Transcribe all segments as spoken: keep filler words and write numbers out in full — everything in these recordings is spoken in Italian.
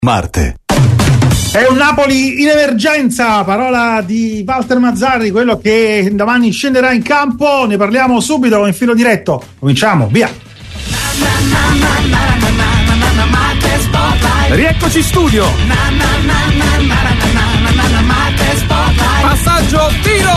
Marte. È un Napoli in emergenza, parola di Walter Mazzarri, quello che domani scenderà in campo. Ne parliamo subito in filo diretto. Cominciamo, via. Rieccoci in studio. Passaggio, tiro.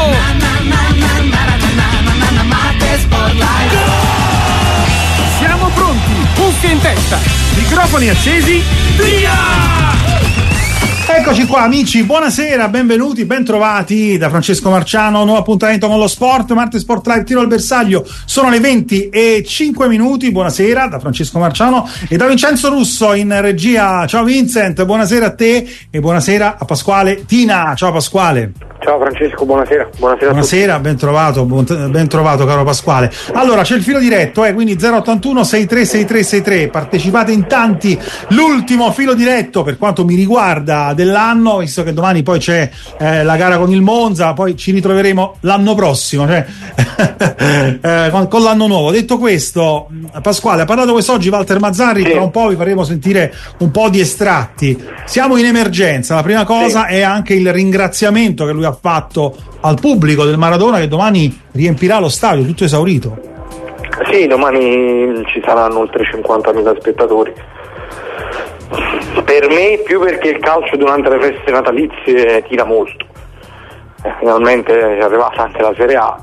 Siamo pronti, cuffie in testa, microfoni accesi, via! Eccoci qua amici, buonasera, benvenuti, bentrovati da Francesco Marciano, nuovo appuntamento con lo sport, Marte Sport Live, tiro al bersaglio, sono le venti e cinque minuti, buonasera da Francesco Marciano e da Vincenzo Russo in regia. Ciao Vincent, buonasera a te e buonasera a Pasquale Tina. Ciao Pasquale. Ciao Francesco, buonasera. Buonasera, buonasera, ben trovato, ben trovato caro Pasquale. Allora c'è il filo diretto, eh, quindi zero ottantuno sessantatré sessantatré sessantatré, partecipate in tanti, l'ultimo filo diretto per quanto mi riguarda dell'anno, visto che domani poi c'è eh, la gara con il Monza, poi ci ritroveremo l'anno prossimo, cioè eh, con, con l'anno nuovo. Detto questo, Pasquale, ha parlato quest'oggi Walter Mazzarri, sì. Tra un po' vi faremo sentire un po' di estratti. Siamo in emergenza, la prima cosa sì. È anche il ringraziamento che lui ha fatto al pubblico del Maradona, che domani riempirà lo stadio tutto esaurito. Sì, domani ci saranno oltre cinquantamila spettatori. Per me più perché il calcio durante le feste natalizie tira molto. Eh, finalmente è arrivata anche la Serie A.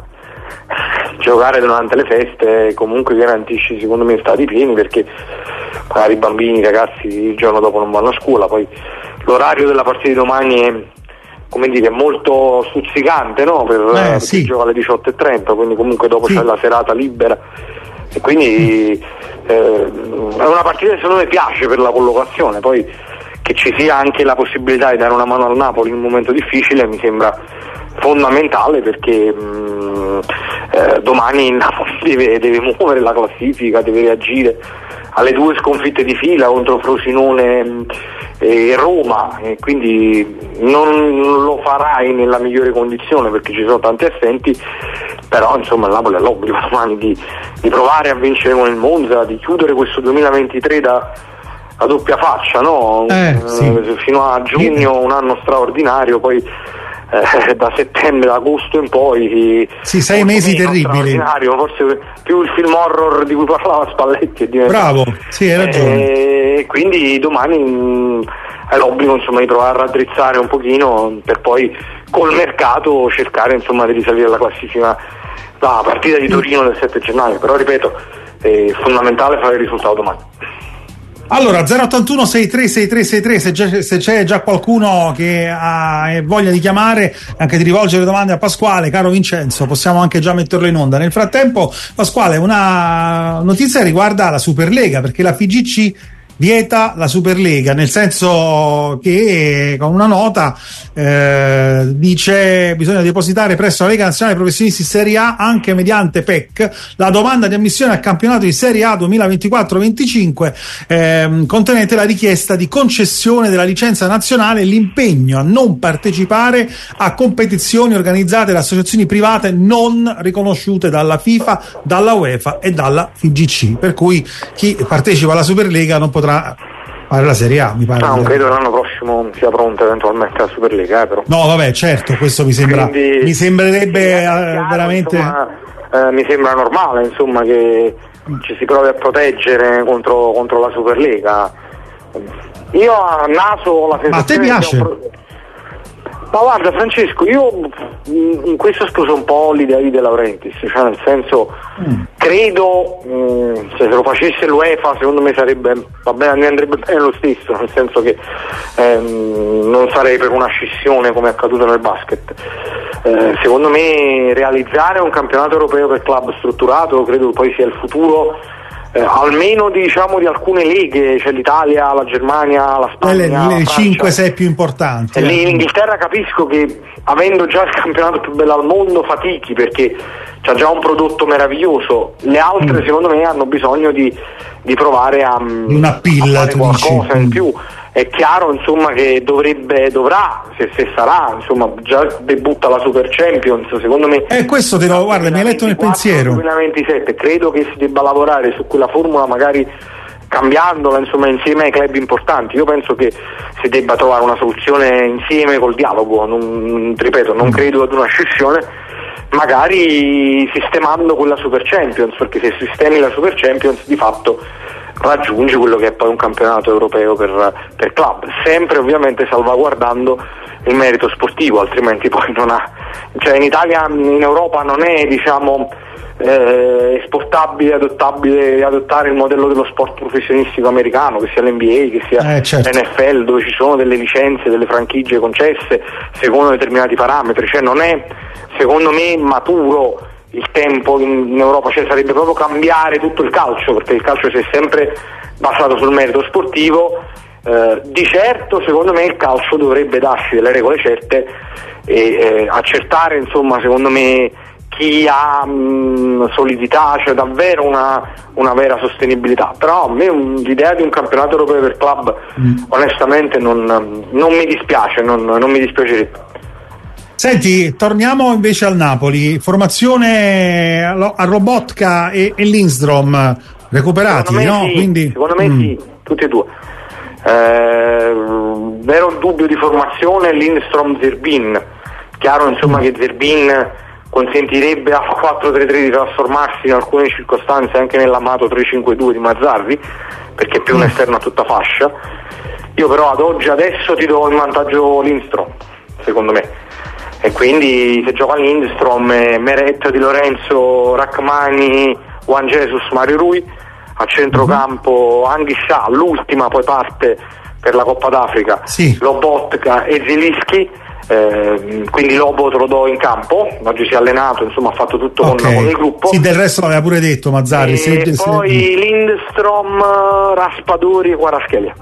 Giocare durante le feste comunque garantisci secondo me stadi pieni, perché magari i bambini, i ragazzi il giorno dopo non vanno a scuola, poi l'orario della partita di domani è, come dire, molto stuzzicante, no? Per, eh, sì. Si gioca alle diciotto e trenta, quindi comunque dopo sì. C'è la serata libera e quindi eh, è una partita che secondo me piace per la collocazione. Poi che ci sia anche la possibilità di dare una mano al Napoli in un momento difficile mi sembra fondamentale, perché mh, eh, domani il Napoli deve, deve muovere la classifica, deve reagire alle due sconfitte di fila contro Frosinone e Roma, e quindi non lo farai nella migliore condizione perché ci sono tanti assenti, però insomma il Napoli ha l'obbligo domani di, di provare a vincere con il Monza, di chiudere questo duemilaventitré da a doppia faccia, no? Eh, sì. Fino a giugno un anno straordinario, poi eh, da settembre, da agosto in poi sì, sei mesi terribili, forse più il film horror di cui parlava Spalletti è diventato. Bravo, sì, hai ragione. E quindi domani mh, è l'obbligo insomma di provare a raddrizzare un pochino per poi col mercato cercare insomma di risalire la classifica la partita di Torino del sette gennaio, però ripeto è fondamentale fare il risultato domani. Allora zero ottantuno sessantatré sessantatré sessantatré, se c'è, se c'è già qualcuno che ha voglia di chiamare, anche di rivolgere domande a Pasquale, caro Vincenzo, possiamo anche già metterlo in onda. Nel frattempo Pasquale, una notizia riguarda la Superlega, perché la F I G C vieta la Superlega, nel senso che con una nota eh, dice bisogna depositare presso la Lega Nazionale Professionisti Serie A anche mediante P E C la domanda di ammissione al campionato di Serie A duemilaventiquattro venticinque eh, contenente la richiesta di concessione della licenza nazionale e l'impegno a non partecipare a competizioni organizzate da associazioni private non riconosciute dalla FIFA, dalla UEFA e dalla F I G C, per cui chi partecipa alla Superlega non potrà fare la Serie A, mi pare. No, non credo che l'anno prossimo sia pronta eventualmente la Superlega, eh, però. No, vabbè, certo, questo mi sembra Quindi, mi sembrerebbe eh, chiaro, veramente insomma, eh, mi sembra normale insomma che ci si provi a proteggere contro, contro la Superlega. Io a naso la sensazione. Ma a te piace? Pro... Ma guarda Francesco, io in questo sposo un po' l'idea di De Laurentiis, cioè nel senso mm. credo mh, se lo facesse l'UEFA secondo me sarebbe va bene, mi andrebbe bene lo stesso, nel senso che ehm, non sarei per una scissione come è accaduto nel basket. Eh, secondo me realizzare un campionato europeo per club strutturato credo poi sia il futuro. Eh, almeno diciamo di alcune leghe, c'è l'Italia, la Germania, la Spagna, le, le cinque sei più importanti. E eh. l'Inghilterra capisco che avendo già il campionato più bello al mondo fatichi perché c'ha già un prodotto meraviglioso, le altre mm. secondo me hanno bisogno di, di provare a, una pilla, a fare qualcosa in più. È chiaro insomma che dovrebbe, dovrà, se, se sarà, insomma già debutta la Super Champions, secondo me. E eh, questo te lo guarda, mi hai letto nel pensiero. duemilaventisette credo che si debba lavorare su quella formula magari cambiandola insomma insieme ai club importanti. Io penso che si debba trovare una soluzione insieme col dialogo, non, ripeto, non credo ad una scissione, magari sistemando quella Super Champions, perché se sistemi la Super Champions di fatto raggiungi quello che è poi un campionato europeo per, per club, sempre ovviamente salvaguardando il merito sportivo, altrimenti poi non ha, cioè in Italia, in Europa non è diciamo eh, esportabile, adottabile, adottare il modello dello sport professionistico americano, che sia l'N B A, che sia eh, certo. l'N F L, dove ci sono delle licenze, delle franchigie concesse secondo determinati parametri, cioè non è secondo me maturo il tempo in Europa, cioè sarebbe proprio cambiare tutto il calcio, perché il calcio si è sempre basato sul merito sportivo. Eh, di certo secondo me il calcio dovrebbe darsi delle regole certe e eh, accertare insomma secondo me chi ha mh, solidità, cioè davvero una, una vera sostenibilità. Però a me un, l'idea di un campionato europeo per club mm. onestamente non, non mi dispiace, non, non mi dispiacerebbe. Senti, torniamo invece al Napoli, formazione a Lobotka e, e Lindstrom recuperati, no? Sì, Quindi, secondo me mm. sì, tutti e due. Eh, vero dubbio di formazione Lindstrom-Zerbin, chiaro insomma mm. che Zerbin consentirebbe a quattro tre tre di trasformarsi in alcune circostanze anche nell'amato tre cinque due di Mazzarri, perché è più un esterno a tutta fascia. Io però ad oggi adesso ti do in vantaggio Lindstrom, secondo me, e quindi se gioca Lindstrom, Meret, Di Lorenzo, Rachmani, Juan Jesus, Mario Rui, a centrocampo Anghissà, l'ultima poi parte per la Coppa d'Africa, sì. Lobotka e Zielinski, eh, quindi Lobo te lo do in campo, oggi si è allenato, insomma ha fatto tutto okay. con, con il gruppo. Sì, del resto l'aveva pure detto Mazzarri. E se, poi se... Lindstrom, Raspadori e Kvaratskhelia.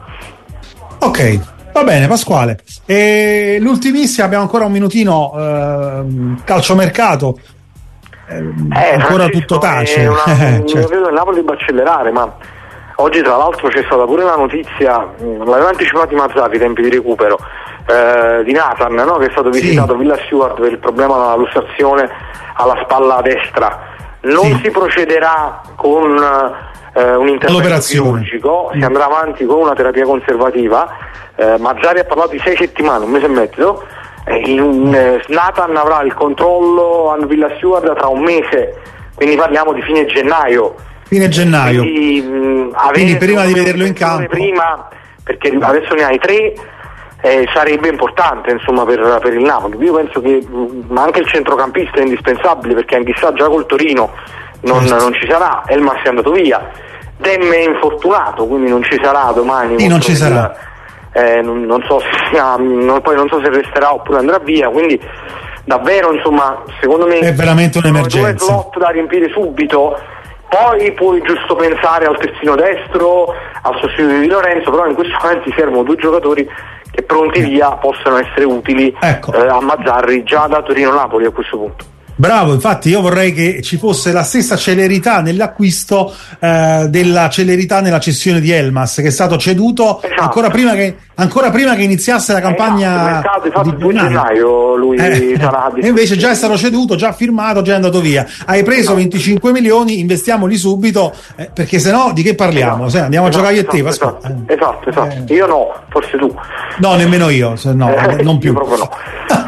Ok. Va bene, Pasquale. E l'ultimissima, abbiamo ancora un minutino, eh, calciomercato, eh, eh, ancora tutto tace. Una, certo. Credo che il Napoli debba accelerare, ma oggi tra l'altro c'è stata pure la notizia, l'aveva anticipato Mazzarri ai tempi di recupero, eh, di Nathan, no? Che è stato visitato sì. Villa Stewart per il problema della lussazione alla spalla destra. Non sì. si procederà con eh, un intervento chirurgico, si andrà avanti con una terapia conservativa. Eh, Mazzarri ha parlato di sei settimane, un mese e mezzo. Eh, in, eh, Nathan avrà il controllo a Villa Stewart tra un mese, quindi parliamo di fine gennaio. Fine gennaio. Quindi, mh, quindi prima di vederlo in campo. Prima, perché adesso ne hai tre, eh, sarebbe importante insomma per, per il Napoli. Io penso che mh, anche il centrocampista è indispensabile, perché anche chissà già col Torino non, certo. non ci sarà, Elmas è andato via, Demme è infortunato, quindi non ci sarà domani. Sì, non ci sarà. Eh, non, non so se sia, non, poi non so se resterà oppure andrà via, quindi davvero insomma secondo me è veramente un'emergenza. Due slot da riempire subito, poi puoi giusto pensare al terzino destro, al sostituto di Lorenzo, però in questo momento ti servono due giocatori che pronti via possono essere utili ecco. eh, a Mazzarri già da Torino-Napoli a questo punto. Bravo, infatti io vorrei che ci fosse la stessa celerità nell'acquisto eh, della celerità nella cessione di Elmas, che è stato ceduto esatto. ancora prima che ancora prima che iniziasse la campagna esatto, infatti, di gennaio lui eh, sarà e invece già è stato ceduto, già firmato, già è andato via. Hai preso esatto. venticinque milioni, investiamoli subito, eh, perché sennò di che parliamo? Esatto. Se andiamo esatto, a giocare io e te, esatto, esatto, esatto, esatto. Eh. Io no, forse tu. No, nemmeno io, se no, eh, non più. Io proprio no.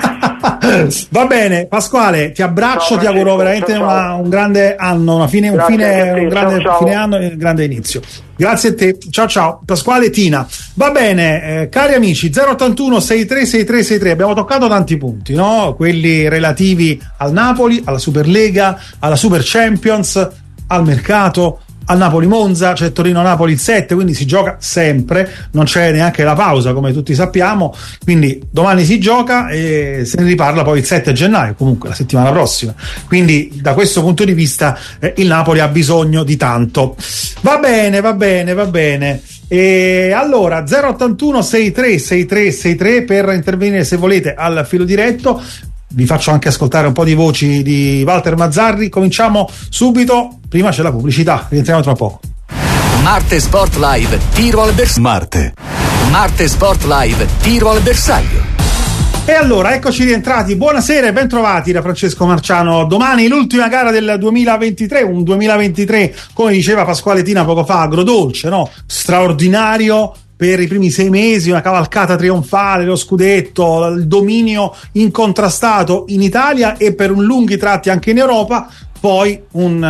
Va bene, Pasquale, ti abbraccio, ciao, ti auguro veramente ciao, una, un grande anno, una fine, un, fine, un grande ciao, ciao. fine anno e un grande inizio. Grazie a te, ciao ciao, Pasquale Tina. Va bene, eh, cari amici, zero ottantuno sessantatré sessantatré sessantatré, abbiamo toccato tanti punti, no? Quelli relativi al Napoli, alla Superlega, alla Super Champions, al mercato, al Napoli-Monza, c'è Torino-Napoli il sette, quindi si gioca sempre, non c'è neanche la pausa come tutti sappiamo, quindi domani si gioca e se ne riparla poi il sette gennaio, comunque la settimana prossima, quindi da questo punto di vista eh, il Napoli ha bisogno di tanto. Va bene, va bene, va bene. E allora zero ottantuno sessantatré sessantatré sessantatré per intervenire se volete al filo diretto. Vi faccio anche ascoltare un po' di voci di Walter Mazzarri. Cominciamo subito, prima c'è la pubblicità, rientriamo tra poco. Marte Sport Live, tiro al bersaglio. Marte. Marte Sport Live, tiro al bersaglio. E allora, eccoci rientrati, buonasera e ben trovati da Francesco Marciano. Domani l'ultima gara del duemilaventitré, un duemilaventitré, come diceva Pasquale Tina poco fa, agrodolce, no? Straordinario per i primi sei mesi, una cavalcata trionfale, lo scudetto, il dominio incontrastato in Italia e per un lunghi tratti anche in Europa. Poi un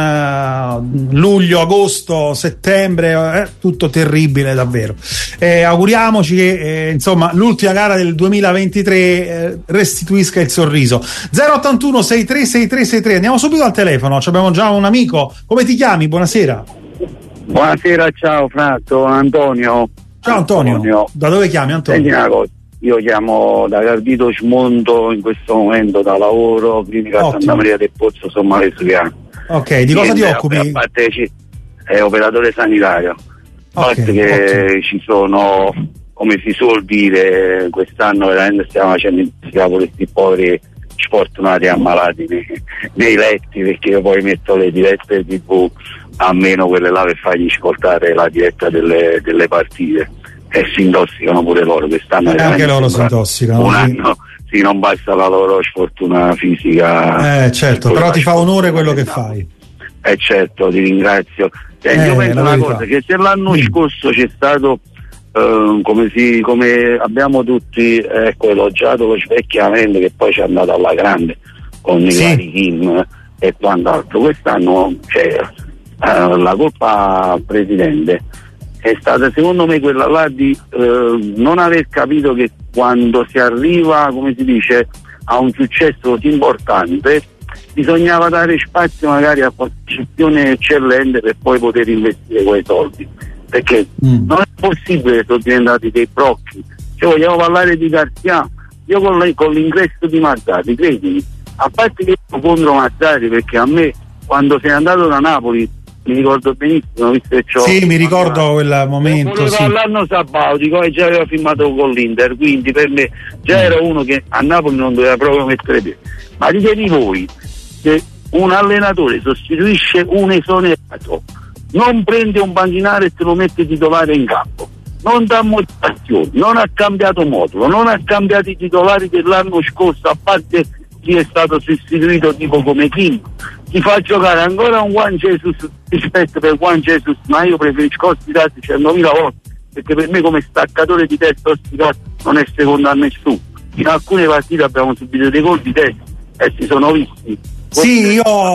uh, luglio, agosto, settembre, eh, tutto terribile davvero. Eh, auguriamoci che eh, insomma l'ultima gara del duemilaventitré eh, restituisca il sorriso. zero ottantuno sessantatré sessantatré sessantatré. Andiamo subito al telefono, abbiamo già un amico. Come ti chiami? Buonasera. Buonasera, ciao Franco, Antonio. Ciao Antonio. Antonio. Da dove chiami, Antonio? Senti una cosa. Io chiamo da Cardito Smonto in questo momento da lavoro, clinica Ottimo. Santa Maria del Pozzo, Sommale Suliano. Ok, di cosa ti occupi? A parte ci- è operatore sanitario. A Ok, parte che ottimo. ci sono, come si suol dire, quest'anno veramente stiamo facendo investigazione per questi poveri sfortunati ammalati nei, nei letti, perché io poi metto le dirette tivù, a meno quelle là per fargli ascoltare la diretta delle, delle partite. E si intossicano pure loro quest'anno. Eh, anche loro si intossicano. Un Sì. anno, sì, non basta la loro sfortuna fisica. Eh, certo, Poi però la ti fa onore sfortuna quello che mentale. fai. Eh certo, ti ringrazio. Eh, Eh, io penso la una verità. cosa, che se l'anno Mm. scorso c'è stato eh, come, si, come abbiamo tutti ecco, elogiato lo svecchiamento che poi ci è andato alla grande con i Sì. vari Kim e quant'altro, quest'anno cioè, eh, la colpa presidente è stata secondo me quella là di eh, non aver capito che quando si arriva, come si dice, a un successo così importante bisognava dare spazio magari a qualche gestione eccellente per poi poter investire quei soldi, perché Mm. non è possibile che sono diventati dei brocchi. Cioè, vogliamo parlare di Garcia, io con, le- con l'ingresso di Mazzarri, credimi, a parte che sono contro Mazzarri, perché a me quando sei andato da Napoli mi ricordo benissimo, visto che c'ho Sì, mi ricordo quel momento, volevo sì. l'anno sabbatico e già aveva firmato con l'Inter, quindi per me già era uno che a Napoli non doveva proprio mettere piede. Ma ditemi voi, se un allenatore sostituisce un esonerato, non prende un panchinare e te lo mette titolare in campo, non dà motivazioni, non ha cambiato modulo, non ha cambiato i titolari dell'anno scorso, a parte chi è stato sostituito tipo come Kim, ti fa giocare ancora un Juan Jesus, rispetto per Juan Jesus, ma io preferisco Ospitati centomila volte, perché per me come staccatore di testa Ospitati non è secondo a nessuno. In alcune partite abbiamo subito dei gol di testa e si sono visti. Sì,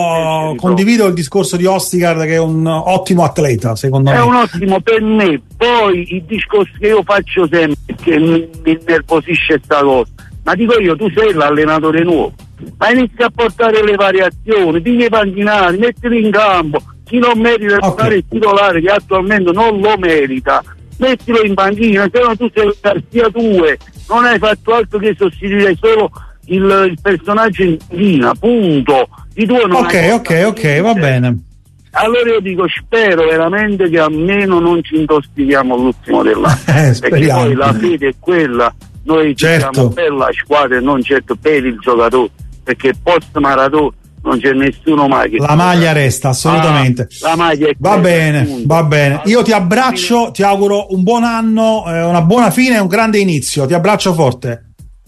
io condivido il discorso di Ostigard, che è un ottimo atleta, secondo È me. un ottimo per me. Poi il discorso che io faccio sempre, che mi, mi innervosisce sta cosa, ma dico io, tu sei l'allenatore nuovo, ma inizia a portare le variazioni, pigli i panchinari, mettili in campo, chi non merita di Ok. fare il titolare, che attualmente non lo merita, mettilo in panchina, se no tu sei Garcia due, non hai fatto altro che sostituire solo il, il personaggio in panchina, punto. Di tuo non Ok, hai ok, fatto ok, va niente. bene. Allora io dico, spero veramente che almeno non ci intossichiamo l'ultimo dell'anno, Eh, perché speriamo. poi la fede è quella, noi Certo. giochiamo per la squadra e non certo per il giocatore, perché post Maradona non c'è nessuno mai che La maglia resta, assolutamente. Ah, la maglia è Va quella, bene, appunto. va bene. Io ti abbraccio, ti auguro un buon anno, eh, una buona fine e un grande inizio. Ti abbraccio forte.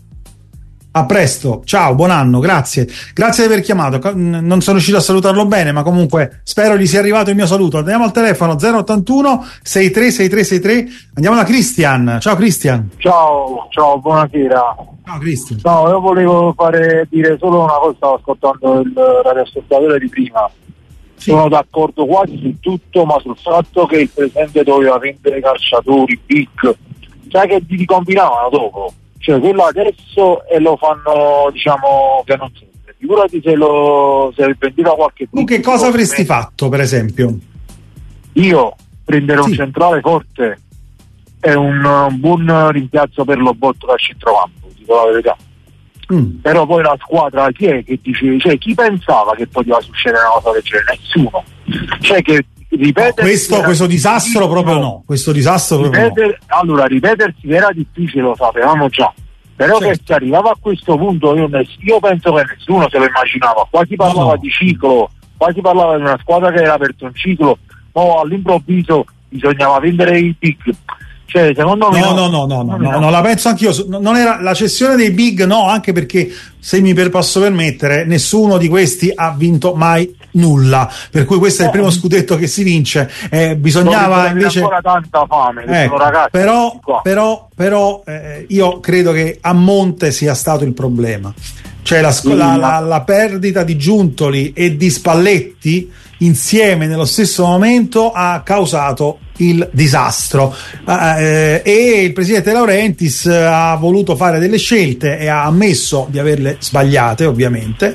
A presto, ciao, buon anno, grazie. Grazie di aver chiamato. Co- n- Non sono riuscito a salutarlo bene, ma comunque spero gli sia arrivato il mio saluto. Andiamo al telefono zero ottantuno sessantatré sessantatré sessantatré. Andiamo da Christian. Ciao Christian. Ciao, ciao, buonasera. Ciao Christian. No, io volevo fare dire solo una cosa, stavo ascoltando il radioascoltatore di prima. Sì. Sono d'accordo quasi su tutto, ma sul fatto che il presidente doveva vendere calciatori, big, sai che li combinavano dopo. Cioè quello adesso e lo fanno, diciamo, che non serve. Figurati se lo se vendeva qualche Tu che cosa avresti fatto, per esempio? Io prendere un Sì. centrale forte è un, un buon rimpiazzo per lo botto da centrocampo, dico la verità. Mm. Però poi la squadra chi è che dice, cioè chi pensava che poteva succedere una cosa del genere? Nessuno. Cioè che ripetere Questo, questo disastro proprio no. Questo disastro proprio no. ripetere, allora ripetersi che era difficile lo sapevamo già, però Certo. che si arrivava a questo punto io, io penso che nessuno se lo immaginava, quasi parlava No. di ciclo, quasi parlava di una squadra che era aperto un ciclo, ma all'improvviso bisognava vendere i pick. Cioè, secondo me no, no, no, no, no, no, no, la penso anch'io. Non era la cessione dei big, no, anche perché, se mi per, posso permettere, nessuno di questi ha vinto mai nulla, per cui questo è il primo scudetto che si vince. Eh, bisognava invece ancora tanta fame, eh, sono ragazzi, però, però, però eh, io credo che a monte sia stato il problema, cioè la, sì, la, la, la perdita di Giuntoli e di Spalletti insieme nello stesso momento ha causato il disastro, eh, e il presidente De Laurentiis ha voluto fare delle scelte e ha ammesso di averle sbagliate, ovviamente,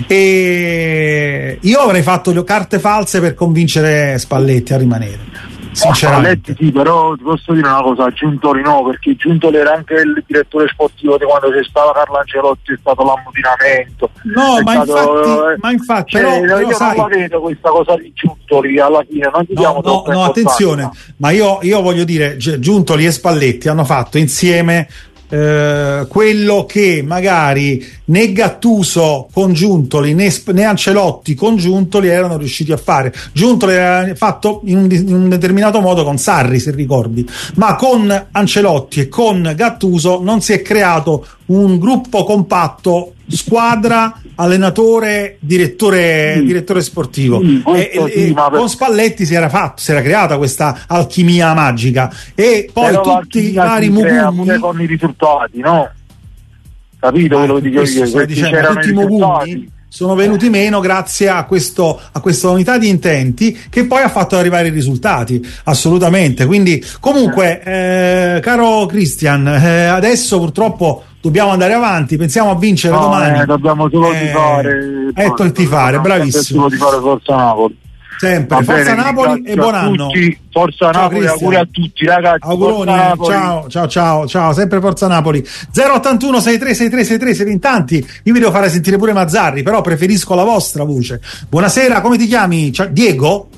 e io avrei fatto le carte false per convincere Spalletti a rimanere, sinceramente. Spalletti sì, però ti posso dire una cosa, Giuntoli no, perché Giuntoli era anche il direttore sportivo di quando c'è stato Carlo Ancelotti, è stato l'ammutinamento. No, ma, stato, infatti, eh, ma infatti, cioè, però, però io sai, non la vedo questa cosa di Giuntoli alla fine, non gli no, diamo no, no, attenzione, ma io, io voglio dire, Giuntoli e Spalletti hanno fatto insieme Eh, quello che magari né Gattuso con Giuntoli né, né Ancelotti con Giuntoli erano riusciti a fare. Giuntoli era fatto in un, in un determinato modo con Sarri, se ricordi, ma con Ancelotti e con Gattuso non si è creato un gruppo compatto, squadra, allenatore, direttore, sì. direttore sportivo. Sì, e, sì, e, con per... Spalletti si era fatto, si era creata questa alchimia magica, e poi però tutti i vari mugugni con i risultati, no? Capito quello che dico io? Dicendo, tutti i mugugni sono venuti meno grazie a questo a questa unità di intenti che poi ha fatto arrivare i risultati, assolutamente. Quindi comunque eh, caro Christian, eh, adesso purtroppo dobbiamo andare avanti, pensiamo a vincere no, domani. Eh, dobbiamo solo eh, tifare. Ecco il tifare, bravissimo. Solo tifare Forza Napoli. Sempre, Va Forza bene, Napoli e buon anno. Tutti, Forza ciao, Napoli, Cristian. auguri a tutti ragazzi. Auguroni, ciao, ciao, ciao, ciao, sempre Forza Napoli. zero ottantuno sessantatré sessantatré sessantatré, siete in tanti. Io vi devo fare sentire pure Mazzarri, però preferisco la vostra voce. Buonasera, come ti chiami? Ciao, Diego?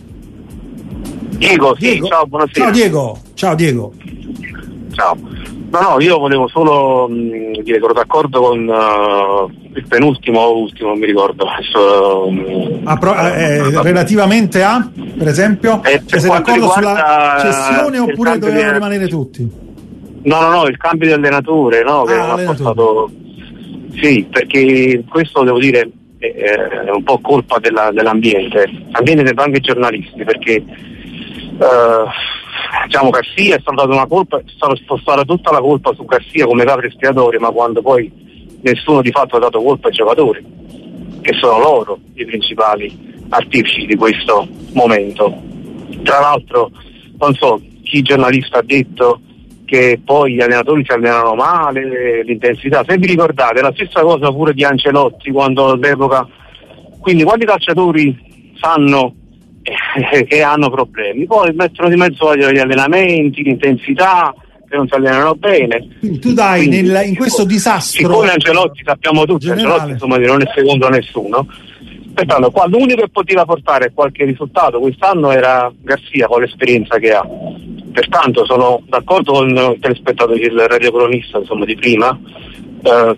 Diego, sì, Diego? ciao, buonasera. Ciao Diego, ciao Diego. Ciao. No, no, io volevo solo mh, dire che ero d'accordo con uh, il penultimo o ultimo, non mi ricordo. Adesso, um, ah, pro, eh, eh, relativamente a, per esempio, eh, cioè, sei d'accordo sulla cessione oppure dovevano di... rimanere tutti? No, no, no, il cambio di allenatore, no, che ah, non ha portato. Sì, perché questo devo dire è, è un po' colpa della, dell'ambiente, ambiente e anche giornalisti, perché uh, diciamo Garcia è stata una colpa, è stata spostata tutta la colpa su Garcia come capo espiatorio, ma quando poi nessuno di fatto ha dato colpa ai giocatori, che sono loro i principali artefici di questo momento. Tra l'altro non so chi giornalista ha detto che poi gli allenatori si allenano male, l'intensità, se vi ricordate la stessa cosa pure di Ancelotti quando all'epoca, quindi quando i calciatori sanno che hanno problemi, poi mettono di mezzo gli allenamenti, l'intensità, che non si allenano bene. Quindi tu dai Quindi, nel, in questo disastro, siccome Ancelotti sappiamo tutti, generale. Ancelotti insomma non è secondo a nessuno, pertanto qua l'unico che poteva portare qualche risultato quest'anno era Garcia con l'esperienza che ha. Pertanto sono d'accordo con il telespettatore, il radiocronista insomma di prima, eh,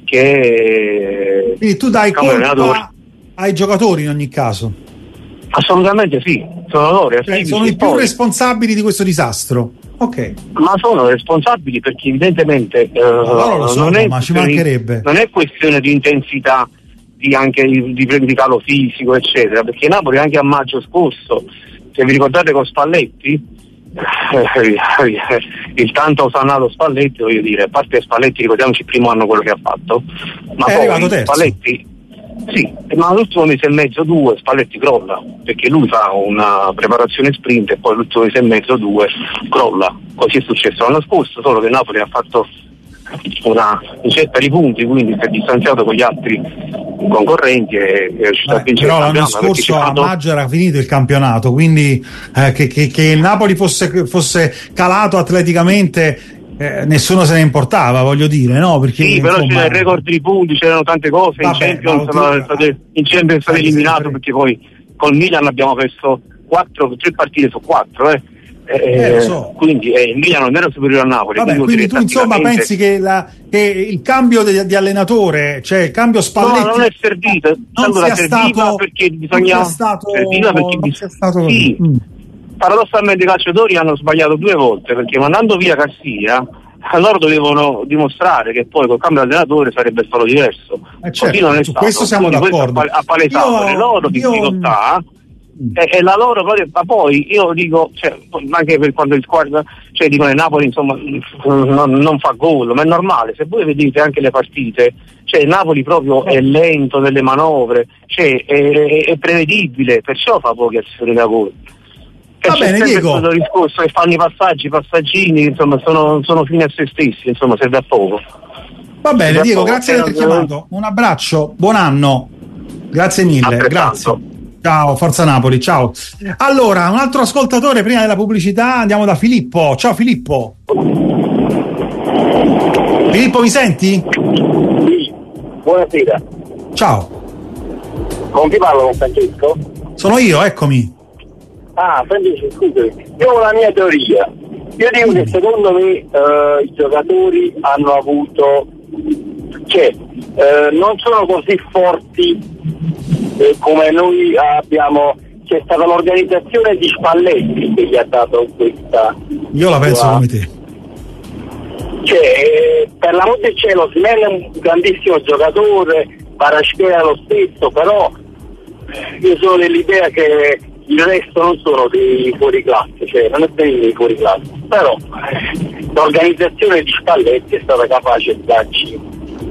che quindi tu dai colpa ai giocatori in ogni caso. Assolutamente sì, sono loro, cioè, sono i più poi, responsabili di questo disastro. Ok. Ma sono responsabili perché evidentemente eh, no, so, non, è ma ci mancherebbe. non è questione di intensità, di anche di, di calo fisico, eccetera, perché Napoli anche a maggio scorso, se vi ricordate con Spalletti, il tanto osannato Spalletti, voglio dire, a parte Spalletti ricordiamoci il primo anno quello che ha fatto, ma è poi Spalletti sì, ma l'ultimo mese e mezzo, due, Spalletti crolla, perché lui fa una preparazione sprint e poi l'ultimo mese e mezzo, due, crolla. Così è successo l'anno scorso, solo che Napoli ha fatto una ricetta di punti, quindi si è distanziato con gli altri concorrenti e è riuscito Beh, a vincere. Però l'anno scorso a maggio era finito il campionato, quindi eh, che, che, che il Napoli fosse, fosse calato atleticamente Eh, nessuno se ne importava, voglio dire, no? Perché, sì, però insomma, c'era il record di punti, c'erano tante cose. Vabbè, in Champions no, state, in Champions è stato eliminato sempre. Perché poi col Milan abbiamo perso quattro, tre partite su quattro, eh. Eh, eh, lo so. Quindi eh, il Milan non era superiore al Napoli. Vabbè, quindi, quindi tu insomma pensi che, la, che il cambio di, di allenatore, cioè il cambio Spalletti, no, non è servito, non allora sia serviva stato, perché bisogna non sia stato, serviva perché non bis- sia stato sì. mm. paradossalmente i calciatori hanno sbagliato due volte, perché mandando via Cassia loro dovevano dimostrare che poi col cambio di allenatore sarebbe stato diverso. Eh certo, così non è su stato. questo siamo Quindi d'accordo. questo ha palesato le loro difficoltà e, e la loro, ma poi io dico, cioè, anche per quando il squadra, cioè dico il Napoli insomma non, non fa gol, ma è normale, se voi vedete anche le partite, cioè il Napoli proprio è lento nelle manovre, cioè è, è, è prevedibile, perciò fa poche azioni da gol. Va bene, Diego. Il discorso che fanno i passaggi, i passaggini, insomma, sono, sono fini a se stessi, insomma, serve a poco. Va bene, Diego, grazie di aver chiamato. Un abbraccio, buon anno. Grazie mille, grazie. Ciao, Forza Napoli, ciao. Allora, un altro ascoltatore prima della pubblicità, andiamo da Filippo. Ciao Filippo. Filippo, mi senti? Sì, buonasera. Ciao. Con chi parlo, con Francesco? Sono io, eccomi. Ah, Francesco, scusami, io ho la mia teoria. Io dico che secondo me eh, i giocatori hanno avuto, cioè, eh, non sono così forti eh, come noi abbiamo. C'è stata l'organizzazione di Spalletti che gli ha dato questa. Io la penso sua... come te. Cioè, eh, per l'amor del cielo, Osimhen è un grandissimo giocatore, Kvaratskhelia lo stesso, però io sono dell'idea che il resto non sono dei fuori classe, cioè non è dei fuori classe, però eh, l'organizzazione di Spalletti è stata capace di darci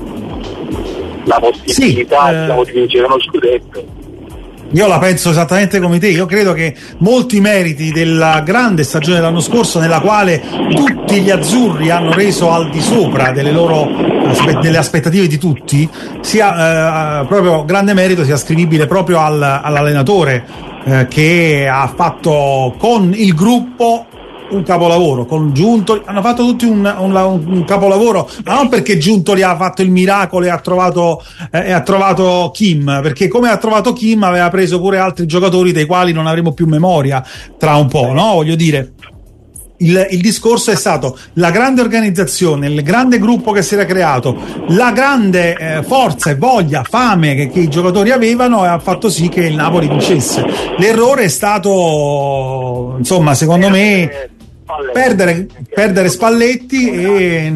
la possibilità sì, diciamo, eh... di vincere uno scudetto. Io la penso esattamente come te, io credo che molti meriti della grande stagione dell'anno scorso, nella quale tutti gli azzurri hanno reso al di sopra delle loro delle aspettative di tutti, sia eh, proprio grande merito sia ascrivibile proprio al, all'allenatore eh, che ha fatto con il gruppo un capolavoro, con Giuntoli hanno fatto tutti un, un, un capolavoro, ma non perché Giuntoli ha fatto il miracolo e ha trovato eh, e ha trovato Kim, perché come ha trovato Kim aveva preso pure altri giocatori dei quali non avremo più memoria tra un po', no? Voglio dire, il, il discorso è stato la grande organizzazione, il grande gruppo che si era creato, la grande eh, forza e voglia, fame che, che i giocatori avevano, e ha fatto sì che il Napoli vincesse. L'errore è stato, insomma, secondo me perdere, perdere Spalletti e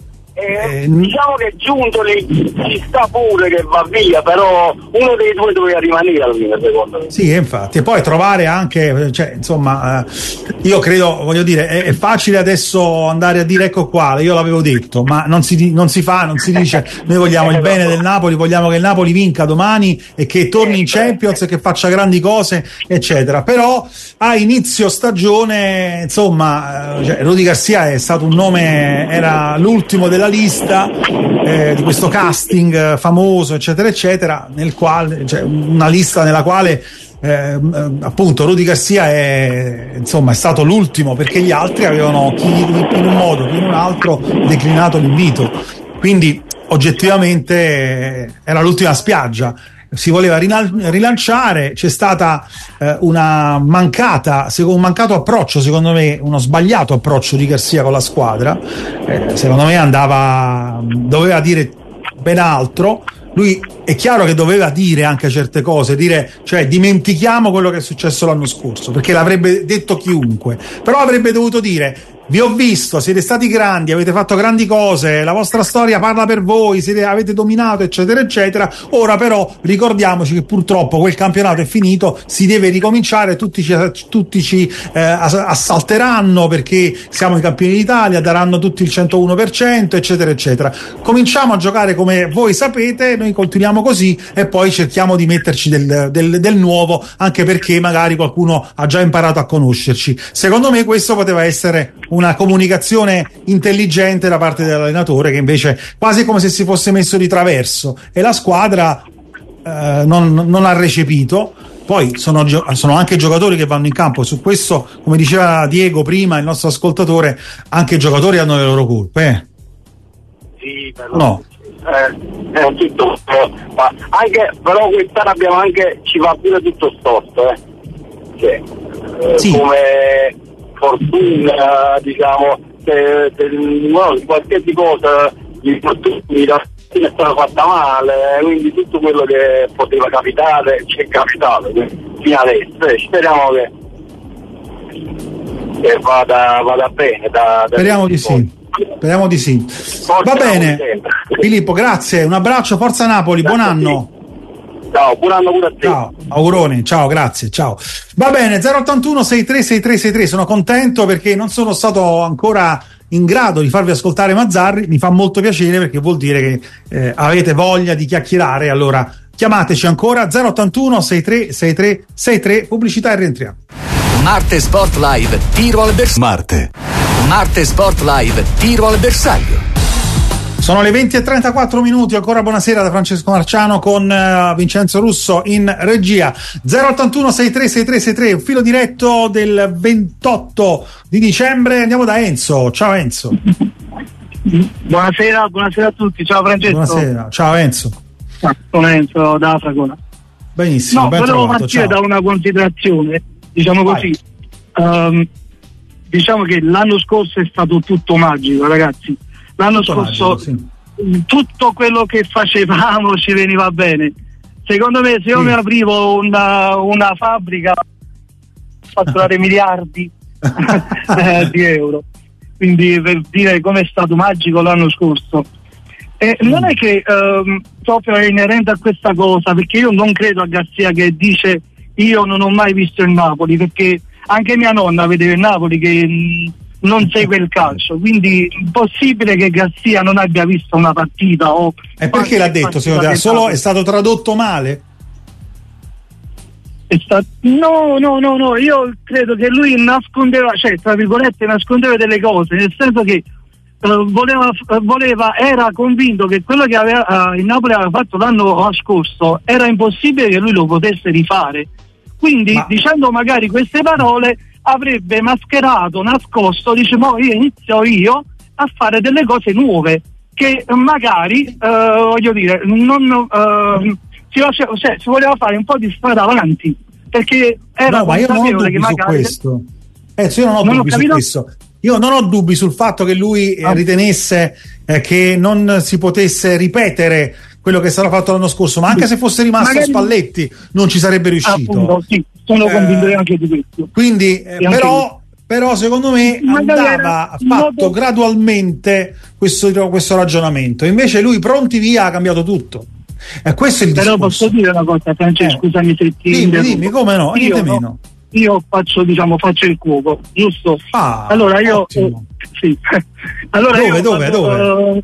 Eh, diciamo che Giuntoli ci sta pure che va via, però uno dei due doveva rimanere almeno, secondo me. Sì, infatti, e poi trovare anche, cioè, insomma, eh, io credo, voglio dire, è, è facile adesso andare a dire ecco qua, io l'avevo detto, ma non si, non si fa, non si dice noi vogliamo il bene del Napoli, vogliamo che il Napoli vinca domani e che torni in Champions e che faccia grandi cose, eccetera. Però a inizio stagione, insomma, eh, cioè, Rudy Garcia è stato un nome, era l'ultimo della lista eh, di questo casting famoso, eccetera eccetera, nel quale, cioè, una lista nella quale eh, appunto Rudy Garcia è, insomma, è stato l'ultimo, perché gli altri avevano chi in un modo chi in un altro declinato l'invito, quindi oggettivamente era l'ultima spiaggia. Si voleva rilanciare, c'è stata eh, una mancata, un mancato approccio, secondo me, uno sbagliato approccio di Garcia con la squadra. Eh, secondo me andava, doveva dire ben altro. Lui è chiaro che doveva dire anche certe cose, dire, cioè, dimentichiamo quello che è successo l'anno scorso, perché l'avrebbe detto chiunque, però avrebbe dovuto dire: vi ho visto, siete stati grandi, avete fatto grandi cose, la vostra storia parla per voi, siete, avete dominato, eccetera eccetera. Ora però ricordiamoci che purtroppo quel campionato è finito, si deve ricominciare, tutti ci, tutti ci eh, assalteranno perché siamo i campioni d'Italia, daranno tutti il centouno per cento, eccetera eccetera. Cominciamo a giocare come voi sapete, noi continuiamo così e poi cerchiamo di metterci del, del, del nuovo, anche perché magari qualcuno ha già imparato a conoscerci. Secondo me questo poteva essere un una comunicazione intelligente da parte dell'allenatore, che invece quasi come se si fosse messo di traverso, e la squadra eh, non, non ha recepito. Poi sono, sono anche giocatori che vanno in campo, su questo, come diceva Diego prima, il nostro ascoltatore, anche i giocatori hanno le loro colpe, eh? Sì, però no. Eh, è tutto, ma anche, però quest'anno abbiamo anche, ci va pure tutto storto, eh? Cioè, eh, sì. Come fortuna, diciamo, se, se, no, qualsiasi cosa, gli infortuni, la fine è stata fatta male, quindi tutto quello che poteva capitare ci è capitato fino adesso. Eh, speriamo che e vada, vada bene. Da, da Speriamo di sì. Speriamo di sì. Forza Va bene. Napoli. Filippo, grazie, un abbraccio, forza Napoli, buon anno. Ciao, buon anno pure a te. Ciao, auguroni, ciao, grazie, ciao. Va bene, zero ottantuno sessantatré sessantatré sessantatré, sono contento perché non sono stato ancora in grado di farvi ascoltare Mazzarri, mi fa molto piacere perché vuol dire che eh, avete voglia di chiacchierare, allora chiamateci ancora zero ottantuno sessantatré sessantatré sessantatré, pubblicità e rientriamo. Marte Sport Live, tiro al bersaglio. Marte. Marte Sport Live, tiro al bersaglio. Sono le venti e trentaquattro minuti, ancora buonasera da Francesco Marciano con uh, Vincenzo Russo in regia. Zero ottantuno sessantatré sessantatré sessantatré, un filo diretto del ventotto di dicembre. Andiamo da Enzo. Ciao Enzo. Buonasera, buonasera a tutti. Ciao Francesco. Buonasera, ciao Enzo. Sono Enzo da Fragona. Benissimo, no, ben volevo trovato. partire Ciao. da una considerazione, diciamo così. Um, diciamo che l'anno scorso è stato tutto magico, ragazzi. L'anno Tutto scorso magico, sì. tutto quello che facevamo ci veniva bene. Secondo me, se io Sì. mi aprivo una, una fabbrica, fatturare miliardi eh, di euro. Quindi per dire come è stato magico l'anno scorso. E non è che ehm, proprio è inerente a questa cosa, perché io non credo a Garzia che dice io non ho mai visto il Napoli, perché anche mia nonna vedeva il Napoli che mh, non segue il calcio, quindi è possibile che Garzia non abbia visto una partita o E perché l'ha detto secondo te? Solo è stato tradotto male? È stato... No, no, no, no, io credo che lui nascondeva, cioè tra virgolette nascondeva delle cose, nel senso che uh, voleva, voleva, era convinto che quello che aveva, uh, il Napoli aveva fatto l'anno scorso era impossibile che lui lo potesse rifare. Quindi Ma... dicendo magari queste parole avrebbe mascherato, nascosto, dice mo io inizio io a fare delle cose nuove che magari, uh, voglio dire, non... Uh, Si, faceva, cioè, si voleva fare un po' di strada avanti, perché era no, ma io non ho dubbi che magari... su questo. Eh, io non ho non dubbi ho su questo. Io non ho dubbi sul fatto che lui eh, ah. ritenesse eh, che non si potesse ripetere quello che è stato fatto l'anno scorso, ma anche se fosse rimasto magari... Spalletti non ci sarebbe riuscito. Appunto, sì, sono eh, convinto anche di questo. Quindi, eh, però, però secondo me andava fatto modo... gradualmente questo, questo ragionamento. Invece lui pronti via ha cambiato tutto. E questo è il Però discorso. posso dire una cosa, Francesco, eh. scusami se ti dimmi, dimmi, come no, io, niente no, meno. io faccio, diciamo, faccio il cuoco, giusto? Ah, allora io eh, sì. allora dove, io dove, quando, dove?